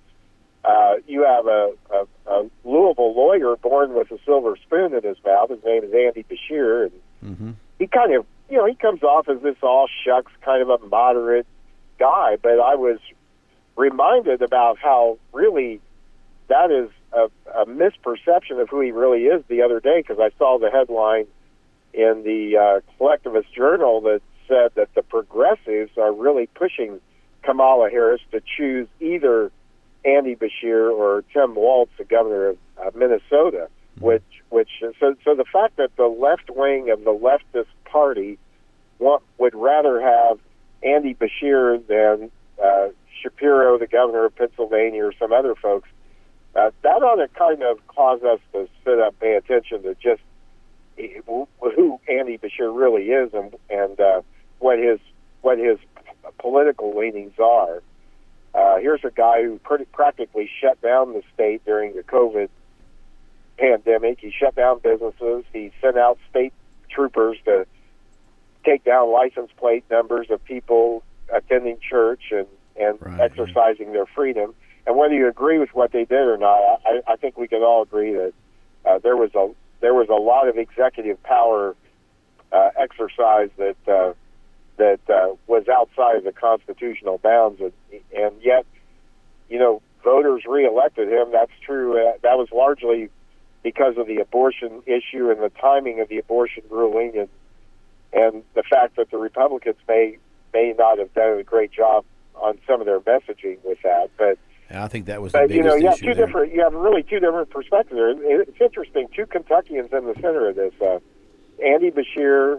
a Louisville lawyer born with a silver spoon in his mouth. His name is Andy Beshear, and he kind of, he comes off as this all shucks kind of a moderate guy. But I was reminded about how really that is a misperception of who he really is the other day, because I saw the headline in the Collectivist Journal that said that the progressives are really pushing Kamala Harris to choose either Andy Beshear or Tim Walz, the governor of Minnesota, so the fact that the left wing of the leftist party would rather have Andy Beshear than Shapiro, the governor of Pennsylvania, or some other folks, that ought to kind of cause us to sit up, pay attention to just who Andy Beshear really is and what his political leanings are. Here's a guy who practically shut down the state during the COVID pandemic. He shut down businesses. He sent out state troopers to take down license plate numbers of people attending church and Right, exercising their freedom. And whether you agree with what they did or not, I think we can all agree that there was a lot of executive power exercise that was outside of the constitutional bounds, and yet, voters reelected him. That's true. That was largely because of the abortion issue and the timing of the abortion ruling, and the fact that the Republicans may not have done a great job on some of their messaging with that, but. And I think that was the biggest you have issue there. You have really two different perspectives there. It's interesting. Two Kentuckians in the center of this. Andy Beshear,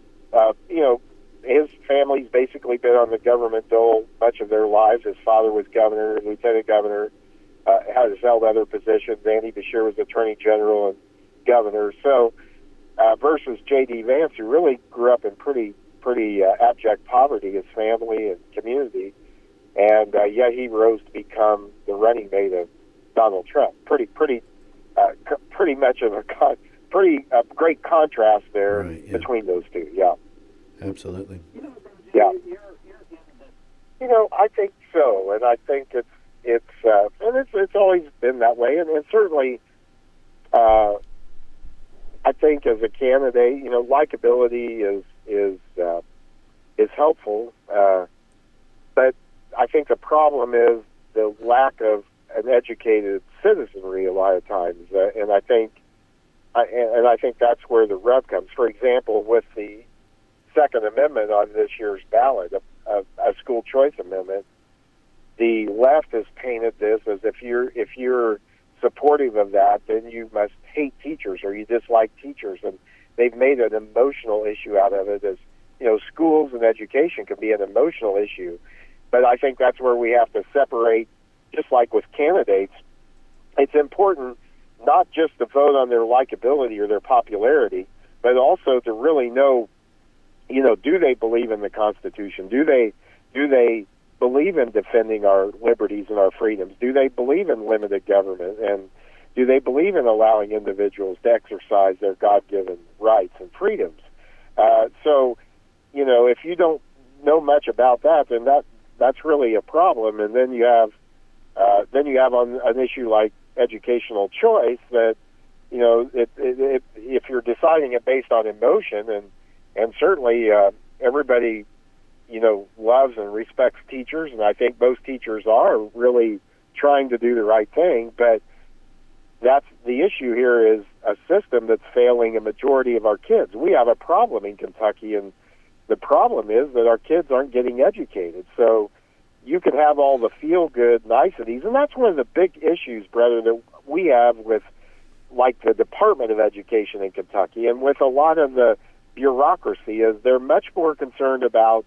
his family's basically been on the government dole much of their lives. His father was governor, lieutenant governor, has held other positions. Andy Beshear was attorney general and governor. So, versus J.D. Vance, who really grew up in pretty abject poverty, his family and community. And yet he rose to become the running mate of Donald Trump. Pretty much of a great contrast there between those two. Yeah, absolutely. Yeah, I think so, and I think it's always been that way, and certainly, I think as a candidate, likability is helpful, but I think the problem is the lack of an educated citizenry a lot of times, and I think that's where the rub comes. For example, with the Second Amendment on this year's ballot, a school choice amendment, the left has painted this as if you're supportive of that, then you must hate teachers or you dislike teachers, and they've made an emotional issue out of it. As schools and education can be an emotional issue. But I think that's where we have to separate, just like with candidates. It's important not just to vote on their likability or their popularity, but also to really know, do they believe in the Constitution? Do they believe in defending our liberties and our freedoms? Do they believe in limited government? And do they believe in allowing individuals to exercise their God-given rights and freedoms? So, if you don't know much about that, then that's really a problem. And then you have on an issue like educational choice that, if you're deciding it based on emotion, and certainly everybody, loves and respects teachers, and I think most teachers are really trying to do the right thing, but that's the issue here is a system that's failing a majority of our kids. We have a problem in Kentucky, and the problem is that our kids aren't getting educated. So you could have all the feel-good niceties, and that's one of the big issues, brother, that we have with, like, the Department of Education in Kentucky, and with a lot of the bureaucracy, is they're much more concerned about,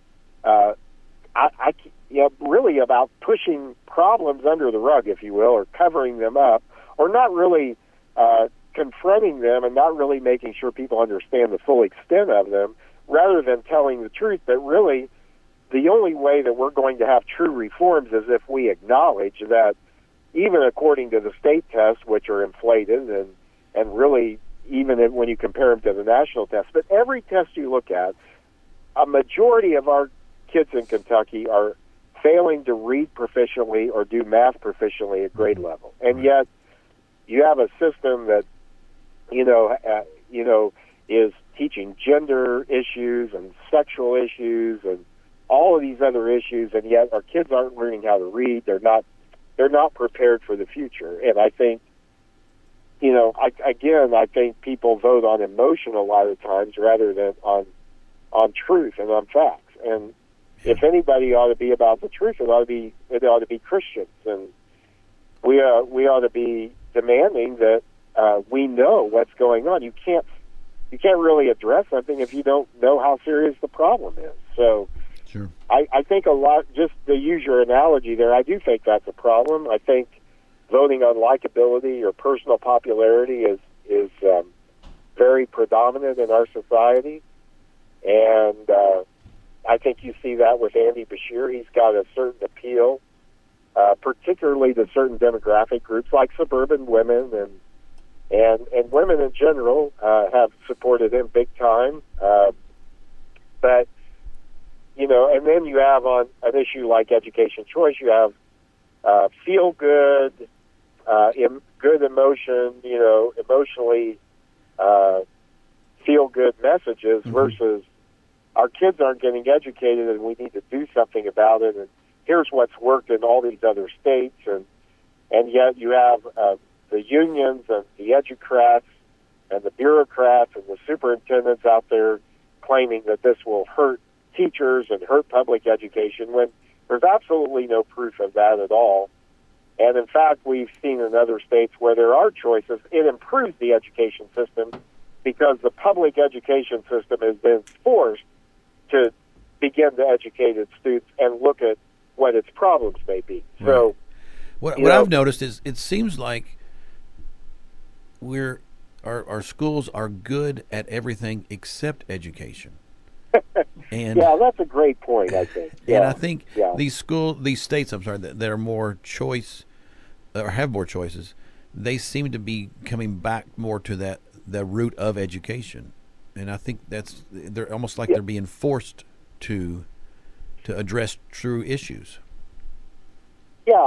really about pushing problems under the rug, if you will, or covering them up, or not really confronting them and not really making sure people understand the full extent of them, rather than telling the truth. But really, the only way that we're going to have true reforms is if we acknowledge that even according to the state tests, which are inflated, and really even when you compare them to the national tests, but every test you look at, a majority of our kids in Kentucky are failing to read proficiently or do math proficiently at grade level. And yet you have a system that, is teaching gender issues and sexual issues and all of these other issues, and yet our kids aren't learning how to read. They're not prepared for the future. And I think, I think people vote on emotion a lot of times rather than on truth and on facts. And if anybody ought to be about the truth, it ought to be Christians, and we ought to be demanding that we know what's going on. You can't really address something if you don't know how serious the problem is. So, sure. I think a lot. Just to use your analogy there, I do think that's a problem. I think voting on likability or personal popularity is very predominant in our society, and I think you see that with Andy Beshear. He's got a certain appeal particularly to certain demographic groups like suburban women and women in general have supported him big time. But, you know, and then you have on an issue like education choice, you have feel good, good emotion, you know, emotionally feel good messages versus our kids aren't getting educated and we need to do something about it. And here's what's worked in all these other states. And yet you have the unions and the educrats and the bureaucrats and the superintendents out there claiming that this will hurt teachers and hurt public education when there's absolutely no proof of that at all. And in fact, we've seen in other states where there are choices, it improves the education system because the public education system has been forced to begin to educate its students and look at what its problems may be. Right. So, what I've noticed is it seems like our schools are good at everything except education. And yeah, that's a great point, I think. Yeah. And I think these states, that are more choice or have more choices, they seem to be coming back more to the root of education. And I think they're almost like they're being forced to address true issues. Yeah,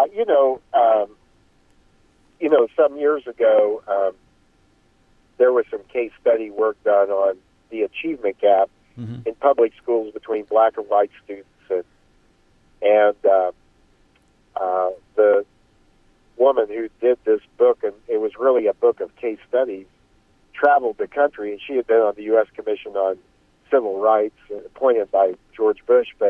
some years ago, there was some case study work done on the achievement gap in public schools between black and white students, and the woman who did this book, and it was really a book of case studies, traveled the country, and she had been on the U.S. Commission on Civil Rights, appointed by George Bush, but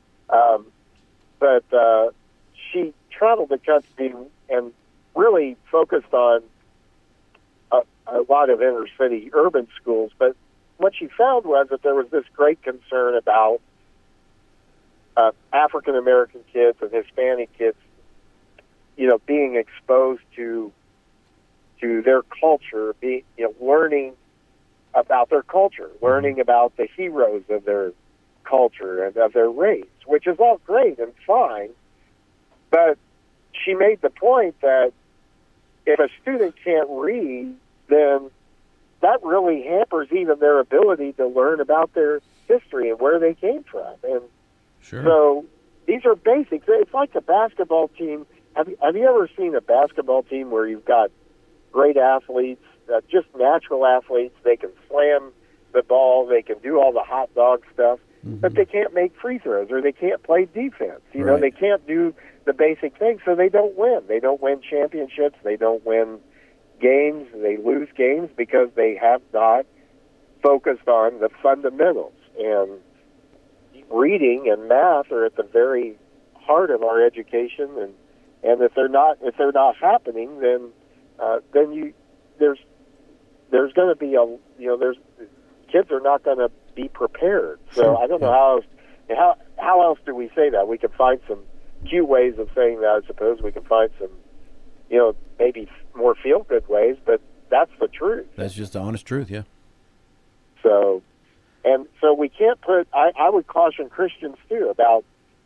she traveled the country and really focused on a lot of inner city urban schools. But what she found was that there was this great concern about African American kids and Hispanic kids, being exposed to their culture, learning about their culture, learning about the heroes of their culture and of their race, which is all great and fine. But she made the point that if a student can't read, then that really hampers even their ability to learn about their history and where they came from. And so these are basics. It's like a basketball team. Have you ever seen a basketball team where you've got great athletes, just natural athletes? They can slam the ball, they can do all the hot dog stuff, but they can't make free throws or they can't play defense. You know, they can't do the basic things, so they don't win. They don't win championships. They don't win games. They lose games because they have not focused on the fundamentals. And reading and math are at the very heart of our education, and if they're not happening, then there's going to be kids are not going to be prepared. So I don't know how else do we say that? We can find some cute ways of saying that. I suppose we can find some, maybe more feel-good ways, but that's the truth. That's just the honest truth, yeah. So we can't put. I would caution Christians too about.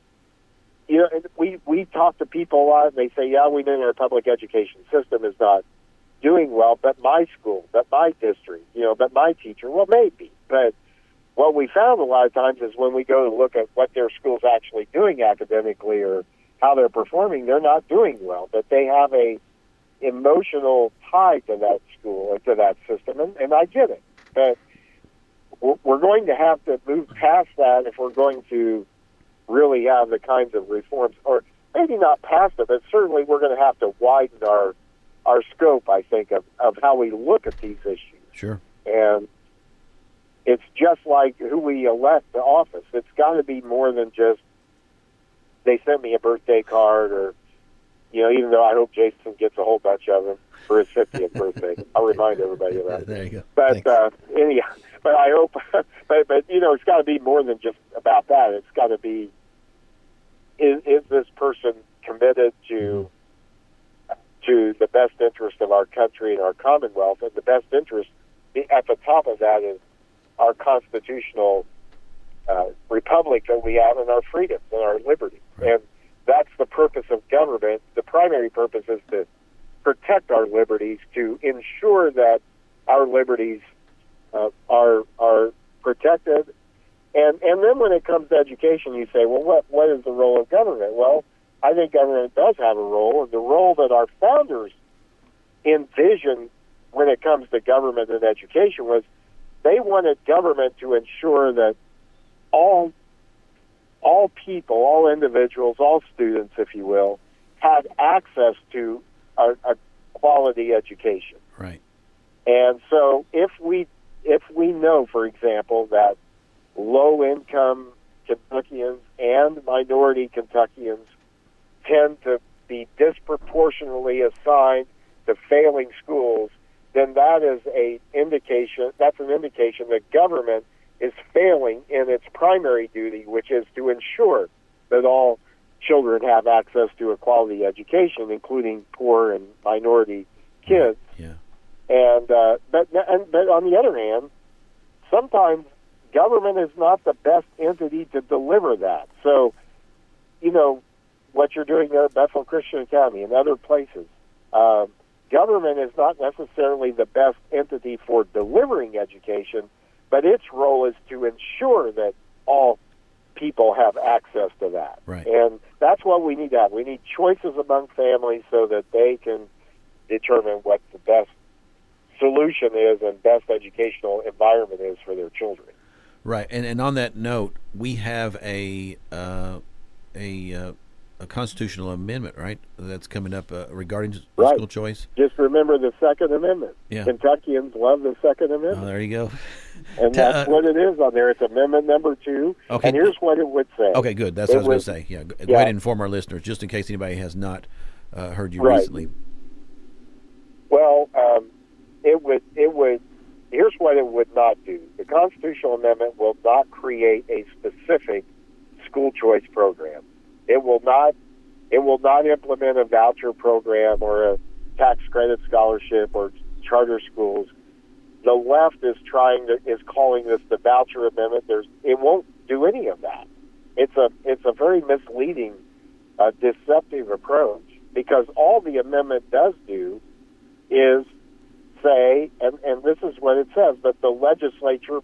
We talk to people a lot, and they say, "Yeah, we know our public education system is not doing well, but my school, but my district, but my teacher." Well, maybe, but what we found a lot of times is when we go to look at what their school's actually doing academically or how they're performing, they're not doing well, but they have a emotional tie to that school and to that system, and I get it, but we're going to have to move past that if we're going to really have the kinds of reforms, or maybe not past it, but certainly we're going to have to widen our scope, I think, of how we look at these issues. Sure. And it's just like who we elect to office. It's got to be more than just they sent me a birthday card, or even though I hope Jason gets a whole bunch of them for his 50th birthday. I'll remind everybody of that. There you go. But anyhow, but I hope, but it's got to be more than just about that. It's got to be, is this person committed to the best interest of our country and our Commonwealth? And the best interest at the top of that is our constitutional republic that we have, and our freedoms and our liberty. Right. And that's the purpose of government, the primary purpose is to protect our liberties, to ensure that our liberties are protected. And then when it comes to education, you say, well, what is the role of government? Well, I think government does have a role, and the role that our founders envisioned when it comes to government and education was they wanted government to ensure that all people, all individuals, all students, if you will, had access to a quality education. Right. And so if we know, for example, that low-income Kentuckians and minority Kentuckians tend to be disproportionately assigned to failing schools, then that is an indication that government is failing in its primary duty, which is to ensure that all children have access to a quality education, including poor and minority kids. Yeah. And but on the other hand, sometimes government is not the best entity to deliver that. So, what you're doing there at Bethel Christian Academy and other places, government is not necessarily the best entity for delivering education, but its role is to ensure that all people have access to that. Right. And that's what we need to have. We need choices among families so that they can determine what the best solution is and best educational environment is for their children. Right. And on that note, we have a constitutional amendment, right? That's coming up regarding Right. school choice. Just remember the Second Amendment. Yeah. Kentuckians love the Second Oh, Amendment. there you go. And that's what it is on there. It's Amendment number 2. Okay. And here's what it would say. Okay, good. That's what I was going to say. Yeah. Go ahead and inform our listeners, just in case anybody has not heard you Right. recently. Well, it would. Here's what it would not do. The constitutional amendment will not create a specific school choice program. It will not implement a voucher program or a tax credit scholarship or charter schools. The left is calling this the voucher amendment. It won't do any of that. It's a very misleading, deceptive approach, because all the amendment does do is say, and this is what it says, that the legislature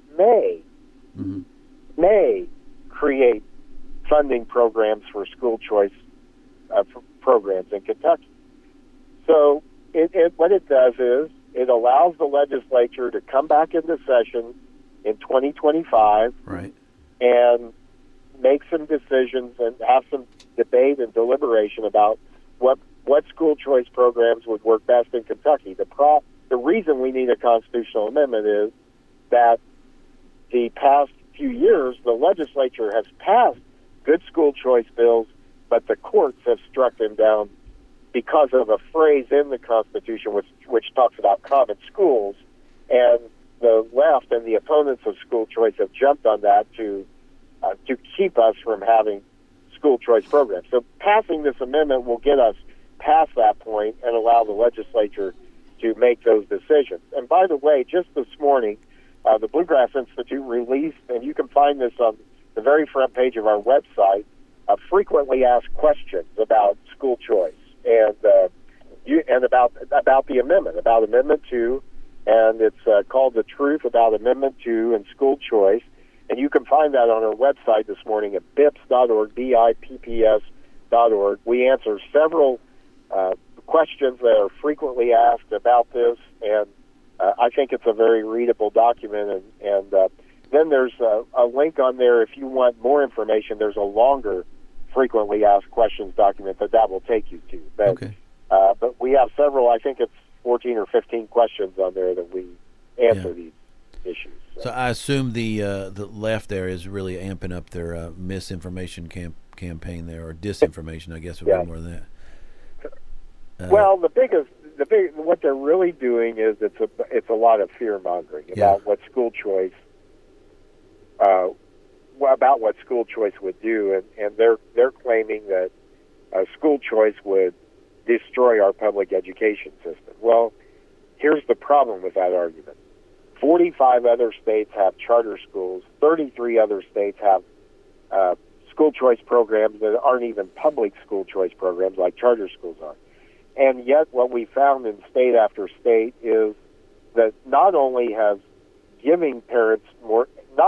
may create funding programs for school choice programs in Kentucky. So what it does is it allows the legislature to come back into session in 2025 Right. and make some decisions and have some debate and deliberation about what school choice programs would work best in Kentucky. The reason we need a constitutional amendment is that the past few years, the legislature has passed good school choice bills, but the courts have struck them down because of a phrase in the Constitution which talks about common schools, and the left and the opponents of school choice have jumped on that to keep us from having school choice programs. So passing this amendment will get us past that point and allow the legislature to make those decisions. And by the way, just this morning, the Bluegrass Institute released, and you can find this on the very front page of our website, frequently asked questions about school choice and about the amendment, about Amendment 2, and it's called The Truth About Amendment 2 and School Choice. And you can find that on our website this morning at BIPS.org, BIPPS.org. We answer several questions that are frequently asked about this, and I think it's a very readable document. And then there's a link on there if you want more information. There's a longer frequently asked questions document that will take you to. But, Okay. But we have several, I think it's 14 or 15 questions on there that we answer these issues. So I assume the left there is really amping up their misinformation campaign there, or disinformation, I guess would be more than that. Well, what they're really doing is it's a lot of fear mongering about what school choice would do, and they're claiming that school choice would destroy our public education system. Well, here's the problem with that argument. 45 other states have charter schools. 33 other states have school choice programs that aren't even public school choice programs like charter schools are. And yet what we found in state after state is that not only is giving parents more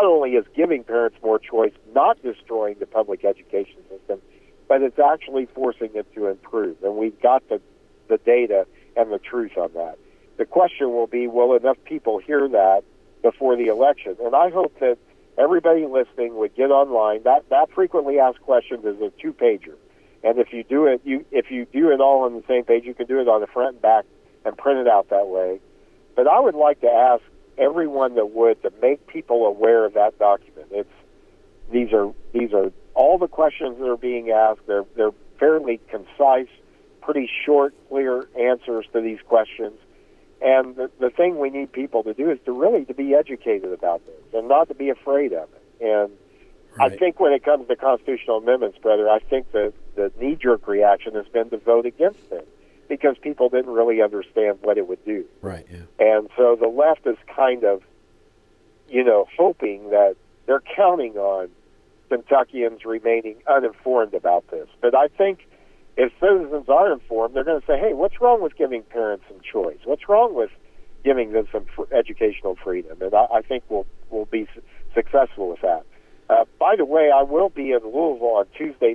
choice, not destroying the public education system, but it's actually forcing it to improve. And we've got the data and the truth on that. The question will be, will enough people hear that before the election? And I hope that everybody listening would get online. That frequently asked questions is a 2-pager. And if you do it all on the same page, you can do it on the front and back and print it out that way. But I would like to ask everyone that would to make people aware of that document. These are all the questions that are being asked. They're fairly concise, pretty short, clear answers to these questions. And the thing we need people to do is to be educated about this and not to be afraid of it. And Right. I think when it comes to constitutional amendments, brother, I think that the knee-jerk reaction has been to vote against it because people didn't really understand what it would do. Right, yeah. And so the left is kind of, hoping that they're counting on Kentuckians remaining uninformed about this. But I think if citizens are informed, they're going to say, hey, what's wrong with giving parents some choice? What's wrong with giving them some educational freedom? And I think we'll be successful with that. By the way, I will be in Louisville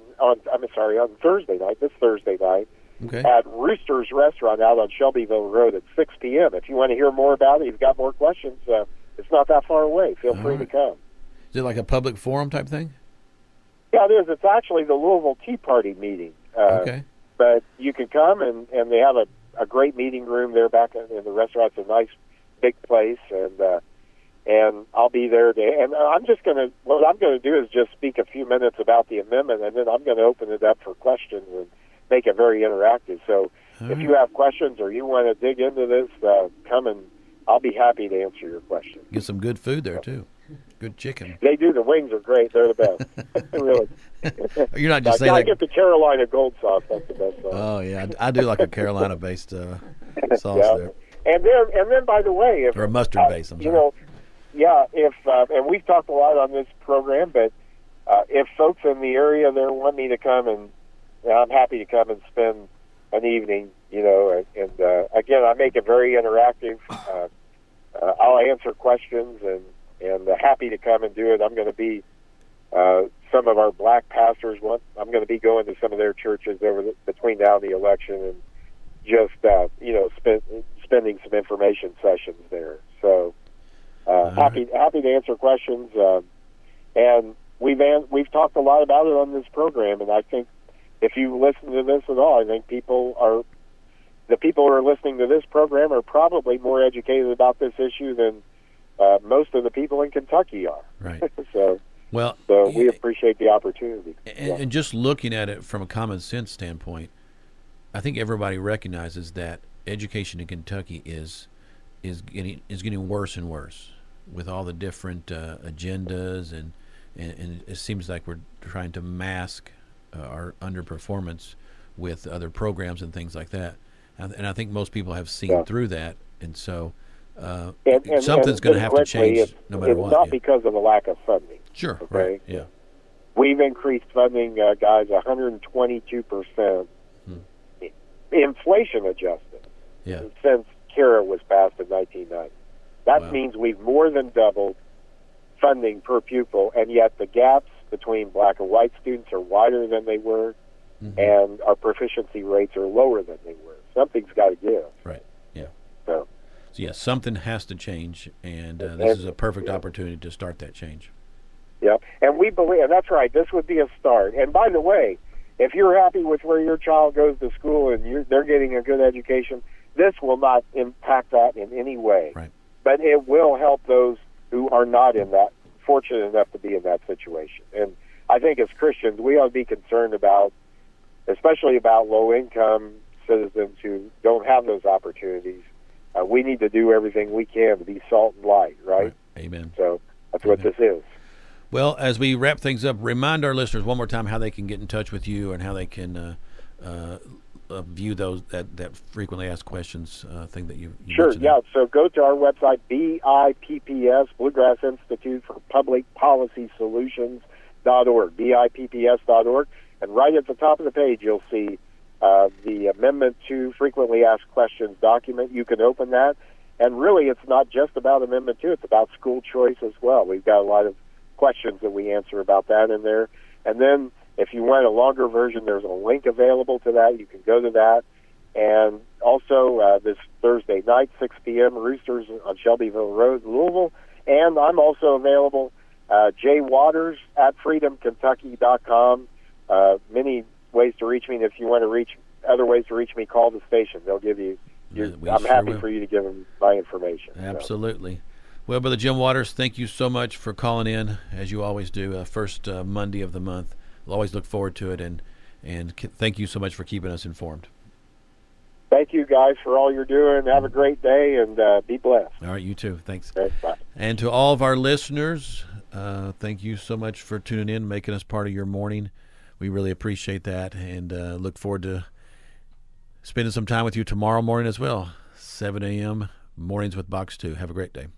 on Thursday night, this Thursday night, Okay. at Rooster's Restaurant out on Shelbyville Road at 6 p.m. If you want to hear more about it, you've got more questions, it's not that far away. Feel free to come. Is it like a public forum type thing? Yeah, it is. It's actually the Louisville Tea Party meeting. Okay. But you can come, and they have a great meeting room there back in the restaurant. It's a nice, big place, and I'll be there. And what I'm going to do is just speak a few minutes about the amendment, and then I'm going to open it up for questions and make it very interactive. So if you have questions or you want to dig into this, come and I'll be happy to answer your question. Get some good food there, too. Good chicken. They do. The wings are great. They're the best. Really. You're not just saying I that. get the Carolina Gold Sauce. That's the best sauce. Oh, yeah. I do like a Carolina-based sauce Yeah. there. And then, by the way, if Or a mustard-based, I'm sorry. if and we've talked a lot on this program, but if folks in the area there want me to come, and I'm happy to come and spend an evening, and again, I make it very interactive. I'll answer questions and happy to come and do it. I'm going to be some of our black pastors. I'm going to be going to some of their churches between now and the election, and just spending some information sessions there. So happy to answer questions. And we've talked a lot about it on this program, and I think if you listen to this at all, I think the people who are listening to this program are probably more educated about this issue than most of the people in Kentucky are. Right. So we appreciate the opportunity. And just looking at it from a common sense standpoint, I think everybody recognizes that education in Kentucky is getting worse and worse with all the different agendas, and it seems like we're trying to mask our underperformance with other programs and things like that. And I think most people have seen through that, and so something's going to have to change no matter what. It's not because of a lack of funding. Sure. Okay? Right. Yeah. We've increased funding, guys, 122%, inflation adjusted, Yeah. since KARA was passed in 1990. That means we've more than doubled funding per pupil, and yet the gaps between black and white students are wider than they were, and our proficiency rates are lower than they were. Something's got to give. Right. Yeah. So yes, something has to change, and this is a perfect opportunity to start that change. yeah, and we believe, and that's right, this would be a start. And by the way, if you're happy with where your child goes to school and they're getting a good education, this will not impact that in any way. Right. But it will help those who are not fortunate enough to be in that situation. And I think as Christians, we ought to be concerned especially about low-income citizens who don't have those opportunities. We need to do everything we can to be salt and light, right? Amen. So that's what this is. Well, as we wrap things up, remind our listeners one more time how they can get in touch with you and how they can view that frequently asked questions thing that you Sure, mentioned. yeah. So go to our website, BIPPS, Bluegrass Institute for Public Policy Solutions BIPPS.org. And right at the top of the page, you'll see the Amendment 2 Frequently Asked Questions document. You can open that. And really, it's not just about Amendment 2. It's about school choice as well. We've got a lot of questions that we answer about that in there. And then if you want a longer version, there's a link available to that. You can go to that. And also this Thursday night, 6 p.m., Roosters on Shelbyville Road, Louisville. And I'm also available, Jay Waters at freedomkentucky.com. Many ways to reach me. And if you want to reach other ways to reach me, call the station. They'll give you. I'm happy for you to give them my information. Absolutely. So. Well, Brother Jim Waters, thank you so much for calling in, as you always do, first Monday of the month. We'll always look forward to it, and thank you so much for keeping us informed. Thank you, guys, for all you're doing. Have a great day, and be blessed. All right, you too. Thanks. Okay, bye. And to all of our listeners, thank you so much for tuning in, making us part of your morning. We really appreciate that, and look forward to spending some time with you tomorrow morning as well, 7 a.m. Mornings with Box 2. Have a great day.